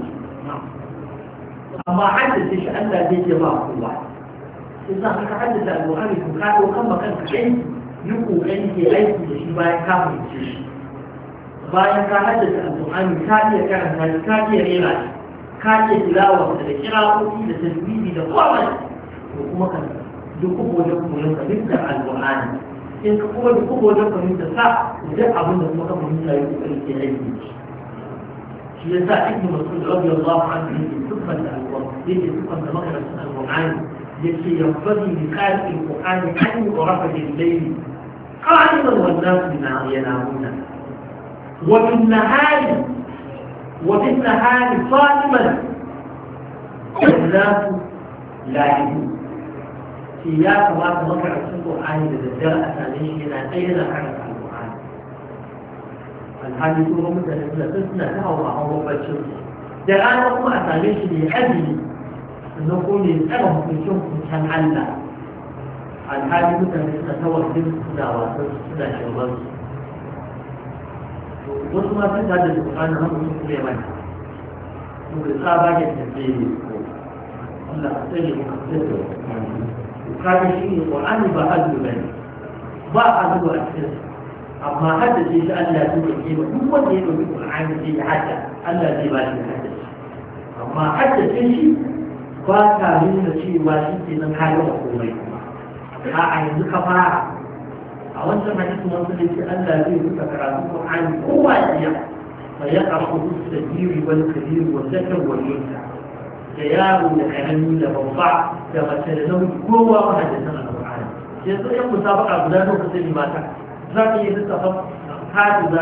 أما حدث إيش ألا يجيش الله الله إذا تحدث القرآن فكاد وكما كان كعين يقول عندي عيد لشباية كامل يجيش bayan ka haddace alƙur'ani ka iya karanta shi ka iya rera shi ka iya tilawa da kira'o'i da tajwidi da komai to kuma ka duk wajen koyon ka dukkan alƙur'ani in ka kuma duk wajen fahimta sa duk abin da kuma ka fahimta ya kokari ke aiki shi yasa ibnu mas'ud radiyallahu anhu yake dukkan alƙur'ani yake dukkan da makarantar alƙur'ani yake yanbaghi li qari'i alƙur'ani an yu'rafa bil-layl qa'iman wan-nas yanamuna وفي النهار صائما الناس لاعبون سياق ما تمكن القرآن للدرجة الثانية إلى أين حرف القرآن الحديث هو مثل سنة أو بشر دران kuma a same shi ne azumi sannan ko ne tsara hukuncin can Allah alhali mutane suna tawakkul suna wasan suna shirman wasu ma sun tada da Qur'ani har su kure mai to da tsaba ke tafiye Allah ya tsare mu kaga shi ne Qur'ani ba hadu bane ba hadu a cikin amma haddace shi Allah ya tuke ba duk wanda ya dauki Qur'ani sai ya hadda Allah zai ba shi haddace amma haddace shi ba ta nuna cewa shi ke nan kayan komai a yanzu ka fara a wancan hadisin wasu da ke Allah zai ruka karatu Qur'ani kowa ya fa ya qara'u bis-sabiri wal-kabir wal-zakar wal-unsa da yaro da karami da babba da mace da namiji kowa ma hadisan Al-Qur'ani yanzu yan musabaka guda lokacin mata za ka yi lissafa hadiza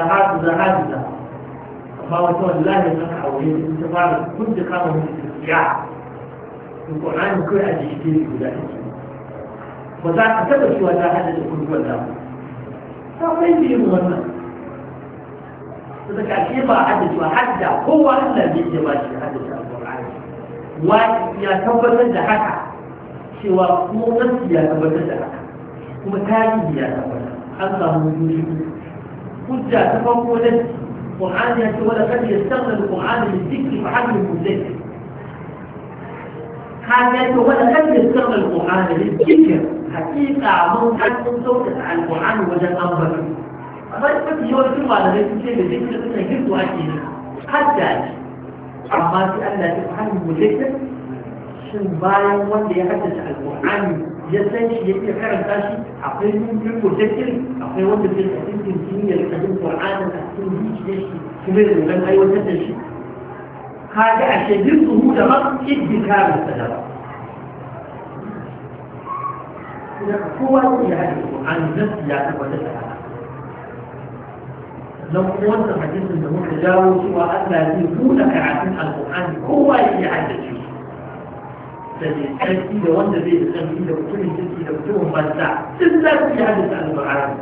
amma wata wallahi ya saka aure da ta fara kun da kama mutum ya Al-Qur'ani kai a jikin guda ba za ka taɓa cewa ta haddace kurkuwar da akwai biyu wannan su da kashe ba a haddace ba hadda kowa Allah zai ce ba shi haddace al-Qur'ani wani ya tabbatar da haka cewa kuma nasi ya tabbatar da haka kuma tarihi ya tabbatar an samu hujjoji hujja ta farko da Qur'ani ya ce wala kad yastaghna al-Qur'an lidhikri fa hadda al-mudakkir kan ya ce wala kad yastaghna al-Qur'an lidhikri hakika mun kan sauka al-Qur'ani wajen ambata amma mafi yawancin malamai sun ce da zikir suna girku ake ne hadda ne amma sai Allah ya fahimci mudakkir shin bayan wanda ya haddace al-Qur'ani ya san shi ya iya karanta shi akwai yin mudakkir akwai wanda zai ka cikin kimiyyar kadin Qur'ani a cikin zuciyar shi kuma da zan aiwatar da shi kaga a shedin zuhu da ma iddikarin sa da kowa ya haɗe Qur'ani nafsi ya tabbatar da haka nan kuma wannan hadisin da muka jawo cewa Allah zai buɗe karatun Al-Qur'ani kowa ya haɗe shi da ne tsarki da wanda zai da tsarki da mutumin kirki da mutumin banza duk za su yi haɗe Al-Qur'ani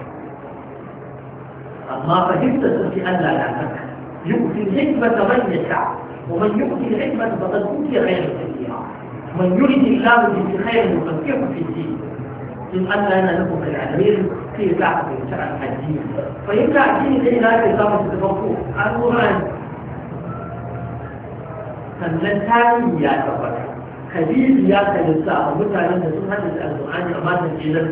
amma fahimta sun fi Allah na haka يؤتي الحكمة من يشاء ومن يؤتي الحكمة فقد أوتي خيرا كثيرا من يريد الله به خيرا يفكره في الدين إن أن لنا لكم في العلمين في تعب شرع الدين فيبدأ الدين إلى هذه الإضافة تتفقه القرآن sannan tarihi ya tabbata hadisi ya kalisa a mutanen da sun hadisa alƙur'ani a matan jinar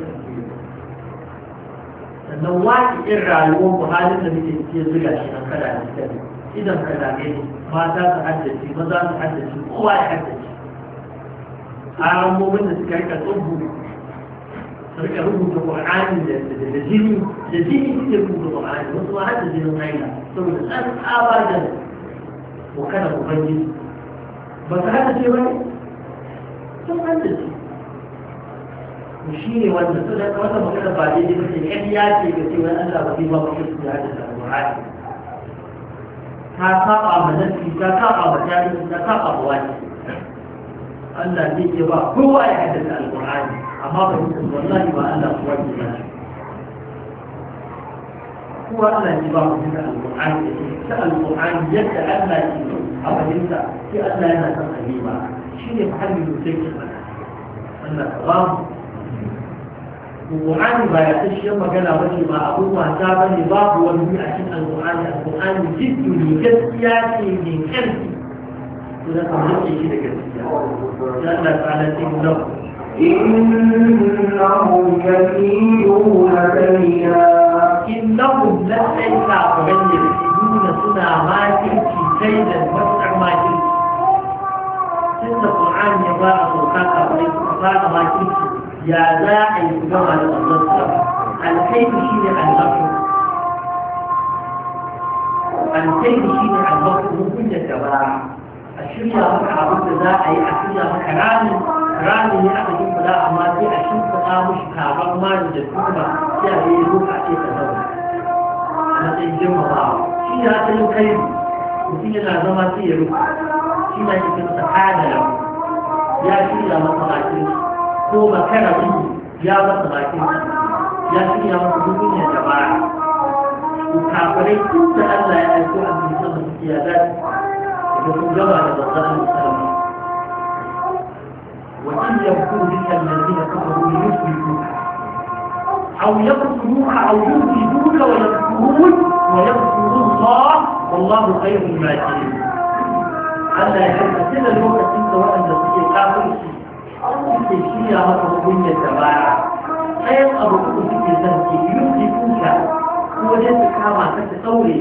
sannan waƙiƙin rayuwar mu halin da muke cikin zuga shi an kada da sani idan ka dame mata su haddace maza su haddace kowa ya haddace alamomin da suka rika tsubu su rika rubuta ƙur'ani da jini suke rubuta ƙur'ani wasu ma hadda jinin haila saboda ɗan tsabagen wakana ubangiji ba su haddace ba ne sun haddace shi ne wanda su da wata magana ba daidai ba ce yan ya ce ga cewa Allah ba zai ba mu shi da haddace alƙur'ani ta saba ma nafi ta saba ma tarihi ta saba ma wani Allah zai iya ba kowa ya haddace alƙur'ani amma ba yi wallahi ba Allah kuwa ke ba kowa Allah ne ba mu da alƙur'ani ta alƙur'ani yadda Allah ke a fahimta sai Allah yana son halima shi ne muhallin da sai ke mana Allah ka ba mu alƙur'ani ba ya tashiyar magana ba ce ba abun wasa ba ne babu wani a cikin alƙur'ani jiddu ne gaskiya ce mai ƙarfi to da kan rike shi da gaskiya ya Allah ta'ala sai mu nan إنهم كثيرون كيدا إنهم ليس غير يكيدون سنة ماكل في كيدا وسع ماكل سنة القرآن يباع سلطاك ويقفاق ماكل يا ذاعي كما لأصدر الكيد شيء عن المكر الكيد شيء عن المكر ممكن يتباع الشريعة مكعبة ذاعي الشريعة مكراني rami ne aka yi fada amma sai a shimfiɗa mushi taron mani da kuma sai a yi ruka ce ka zauna a matsayin girmamawa shi ne asalin kai mutum yana zama sai ya ruka shi na cikin sakadara ya shirya masa bakin ko makara ya masa bakin ya shirya masa dukkan ya dabara kafirai tun da Allah ya aiko a cikin sama suke ya dace da sun gama da bazzanin musamman وإن يبقوا بك الذين كفروا ليثبتوك أو يقتلوك أو يفسدوك ويكفرون ويكفر الله والله خير الماكرين. ألا يحب كل الوقت أنت وأن تستطيع كافر شيء أنت شيء مثل الدنيا تبارع خير أبو بكر في ذنبك يثبتوك هو ليس كما تتصوري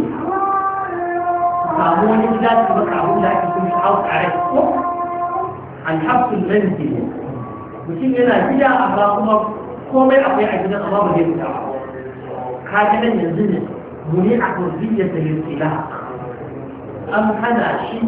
فهموني لا تبقى أقول لك كل حوض عليك الحبس المنزلي mutum yana gida amma kuma komai akwai a gidan amma ba zai fita ba kaji nan yanzu ne muni a kurziyyar da yin tsila an hana shi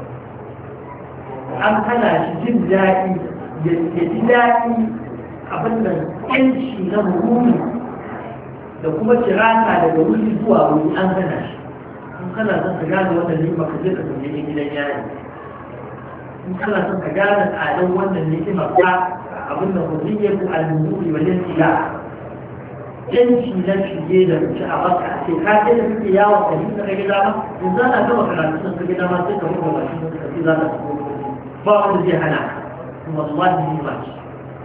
jin daɗi ya ji daɗi abin nan ƴanci na muhimmi da kuma cirata daga wuri zuwa wuri an hana shi an kana son ka gane wannan ne ba ka je ka tafi gidan yari in kana son ka gane tsadan wannan ni'imar ta abin da hurriyar ku al-mu'min wal istila yanci na shige da wuce a baka a ce ka ce da kake yawon ka yi ka gida ma in za ka gama karatu sun ka gida ma sai ka rubuta shi ka ce za ka ba wanda zai hana ka wallahi ni ma shi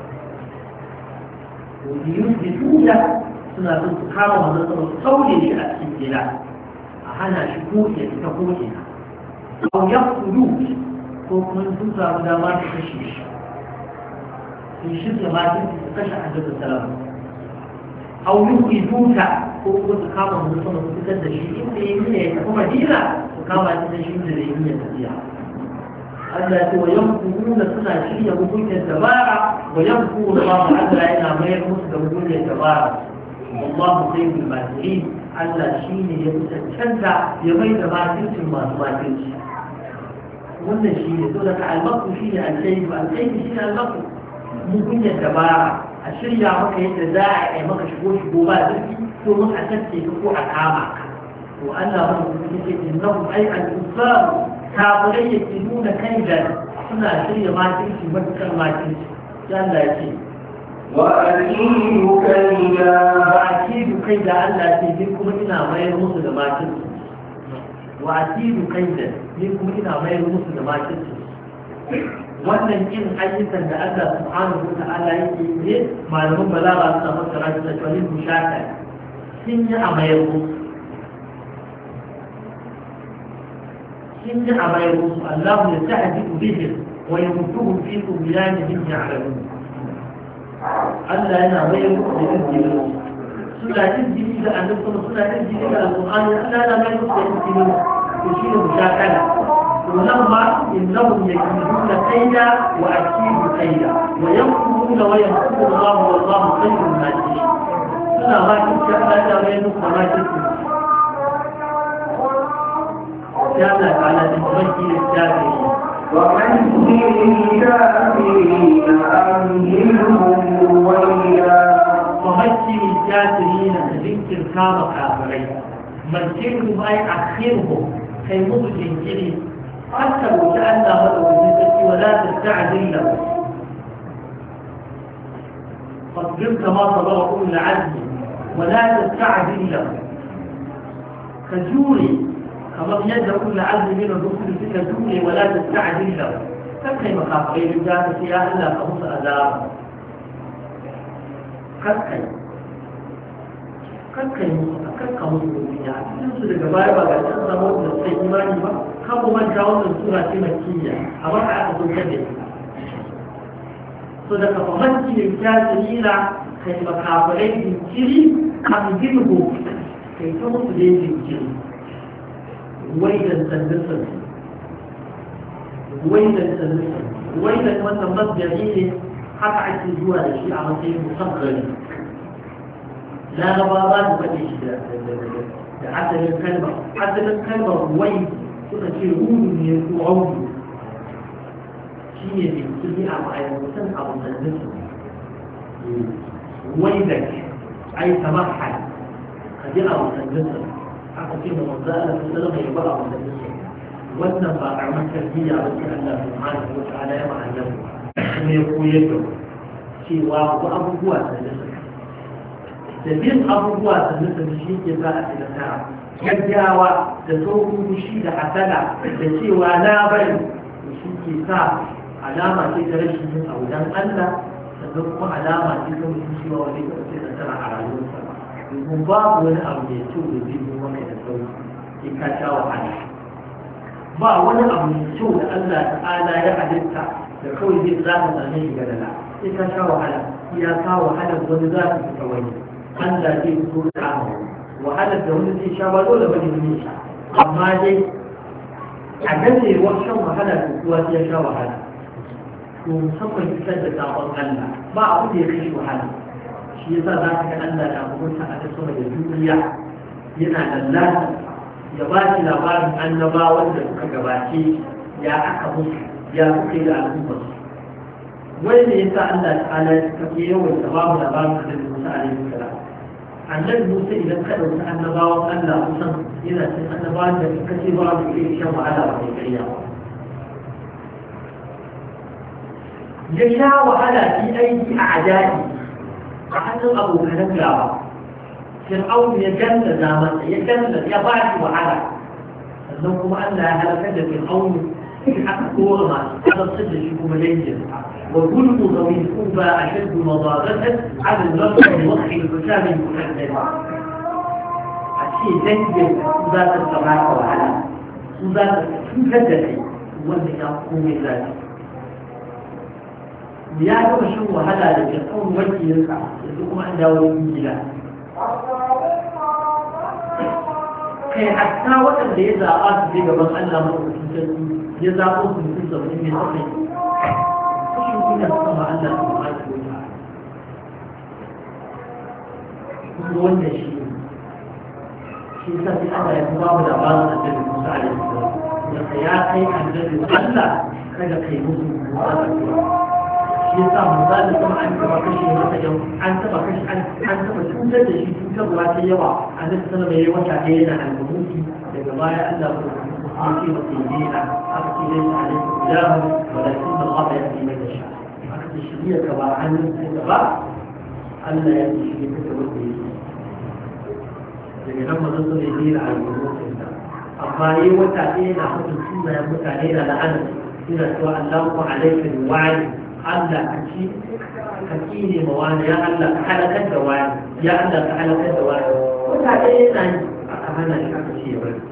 wani yusi tuya suna son su kama wannan sama su sauke shi a cikin gida a hana shi ko ya fita ko ina أو يقتلوك ومن كنت أبدا ما تكشيش في شبه ما تكشى حدث السلام أو يخرجوك وكنت كاما من الصلاة تكد شيء إنت يمين يتكون مدينة وكاما تتشيء من اليمين تبيعها التي ويمكرون سنة شيء يقول التبارع ويمكر الله عز إلى ما يمس يقول التبارع والله خير الماكرين على شيء يتشنع يبين ما تنسي ما تنسي wannan shi ne so daga almaku shi ne alkaidu alkaidu shi ne almaku mugunyar dabara a shirya maka yadda za a yi maka shigo ba zurfi ko mun a tace ka ko a kama ka to Allah ba mu yake innahu ay al-kufar kafirai yake nuna kaidan suna shirya makirci matukar makirci sai Allah ya ce وأكيد كيدا ألا تجيكم إنا ما يرمس دماكس وأكيد كيدا تجيكم إنا ما يرمس دماكس wannan kin ayyukan da Allah subhanahu wa ta'ala yake yi malaman balaga suna fassara shi da tawalin mushaka sun yi a mayar musu Allah ya tahdi bihim wa yamtuhum fi tughyanihim ya'lamun Allah yana mayar musu da injilin suna injili da annabi kuma suna injili da alqur'ani Allah yana mayar musu da injilin to shi ne mushakala ولما إنهم يكيدون كيدا وأكيد كيدا ويمكرون ويمكر الله والله خير الماكرين سنة ما كنت أنا بينك وما كنت يا الله تعالى تمكن الكافرين ومثل الكافرين أمهلهم رويدا ومثل الكافرين ذكر كام كافرين مثلهم أي أخرهم كي مسلم كريم حسبوا كأن غلوا بالنسبة ولا تستعجل له فاصبر كما صبر أولو العزم ولا تستعجل له كجوري كما يدعو أولو العزم من الرسل كجوري ولا تستعجل له كيف مخافين جاءت يا الله فمس أدام kakkai musu duniya su daga baya ba ga can zama da sai imani ba kan kuma ta wannan sura ce makiyya a maka aka saukar da ita so da kafa manci da kafirina kai makafirai jinkiri kan girgo kai ta musu da jinkiri waidan sandusan waidan wannan masjari ne haka ake zuwa da shi a matsayin musabbari لا غبارات بديش ده عدل الكلمة رويد تنشي هود يقعود شيء يبتدي على المسلم أو النسل رويدك أي تمحل قد أو النسل حتى في منزالة في السلام يبقى أو النسل والنبع عمل تربية بس الله سبحانه وتعالى مع النبي ويقول يده شيء وأبو قوة النسل da bin abubuwa sannan da shi ke za a fi nasara gaggawa da sauƙin fushi da hasala da cewa na bari da shi ke sa alama ce ta rashin yin abu don Allah sannan kuma alama ce ta mutum cewa wani ka ce nasara a rayuwarsa domin babu wani abu mai kyau da zai zo maka da sauƙi sai ka sha wahala ba wani abu mai kyau da Allah ta'ala ya halitta da kawai zai za ka same shi ga dala sai ka sha wahala ya kawo wahalar wani za ka fita wani Allah zai fito da kama wahalar da wani zai sha ba dole ba ne wani sha amma dai a gaje shan wahala da kuwa sai ya sha wahala to musamman fitar da sabon Allah ba abu da ya kai wahala shi yasa za ka ga Allah da abubuwan a ta sama da duniya yana lallata ya ba shi labarin annabawan da suka gabace ya aka musu ya suka yi da al'ummarsu wai ne yasa Allah ta'ala ya kake yawan da babu labarin da Musa alaihi salam annabi Musa idan ka dauki annabawan Allah kusan yana cin annabawan da kace ba su iya shan wahala ba mai kariya ya sha wahala fi aiki a adadi a hannun abokanan gaba Fir'aun ya ganda zamansa ya ganda ya ba shi wahala sannan kuma Allah ya halakar da Fir'aun aka kora masu kasar da shi kuma dangin وكل ذوي القربى أشد مضاغة على الرجل بوضع الحسام المكذب الشيء تنجل ذات السماء وعلى ذات الكذب والذي يقوم ذلك يعلم شو هذا الذي يقوم وجه يرفع يقوم عنده ويجيلا كي حتى وقت إذا أراد بك بس ألا مرة يزا قوم من كل من يصحي إلى السماء الله سبحانه وتعالى وأن الشيء سبب الله يتباب الأبان النبي موسى عليه السلام يقياقي النبي الله كذا كي مسلم موسى shi yasa misali kuma an taba kashe masa yau an taba cutar da shi cutarwa ta yawa a nan sanar mai wata ɗaya yana alburuki daga baya Allah ya ce masa yi dena aka ce zai sa alaikum ilahu walakin da Allah ya ce mai da shi aka ce shirya ka ba hannun sai da ba Allah ya ce shirya ka wanda ya ce daga nan mazan sun yi dena alburukin sa amma yi wata ɗaya na hukun sunayen mutane da la'anar suna cewa Allah ku alaikum wa'adi Allah ka ne ma wani ya Allah ka halakar da wani ya Allah ka halakar da wani wata ɗaya yana yi aka hana shi aka ce ya bari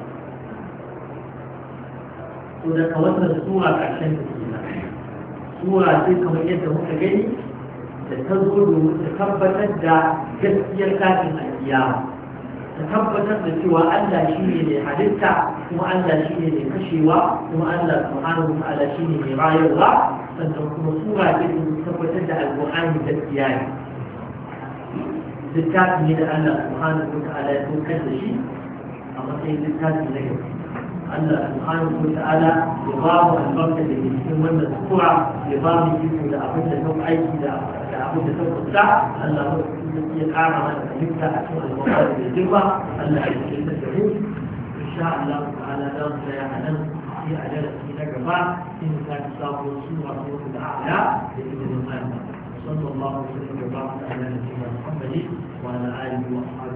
to daga wannan sura ƙarshen da ke nan sura sai kamar yadda muka gani da ta zo domin ta tabbatar da gaskiyar kafin alkiyama ta tabbatar da cewa Allah shi ne mai halitta kuma Allah shi ne mai kashewa kuma Allah subhanahu wa ta'ala shi ne mai rayuwa sannan kuma sura ce da tabbatar da alƙur'ani gaskiya ne littafi ne da Allah subhanahu wa ta'ala ya dokar da shi a matsayin littafi na gaske Allah subhanahu wa ta'ala ya ba mu albarka da ke cikin wannan sura ya ba mu iko da abin da ta aiki da abin da ta kusa Allah ya kara mana fahimta a cikin albarka da girma Allah ya ce ta da mu insha Allah ta'ala za mu tsaya a nan في أجل نجمع إن كان صاحب سورة الأعلى بإذن الله صلى الله عليه وسلم وبارك على نبينا محمد وعلى آله وصحبه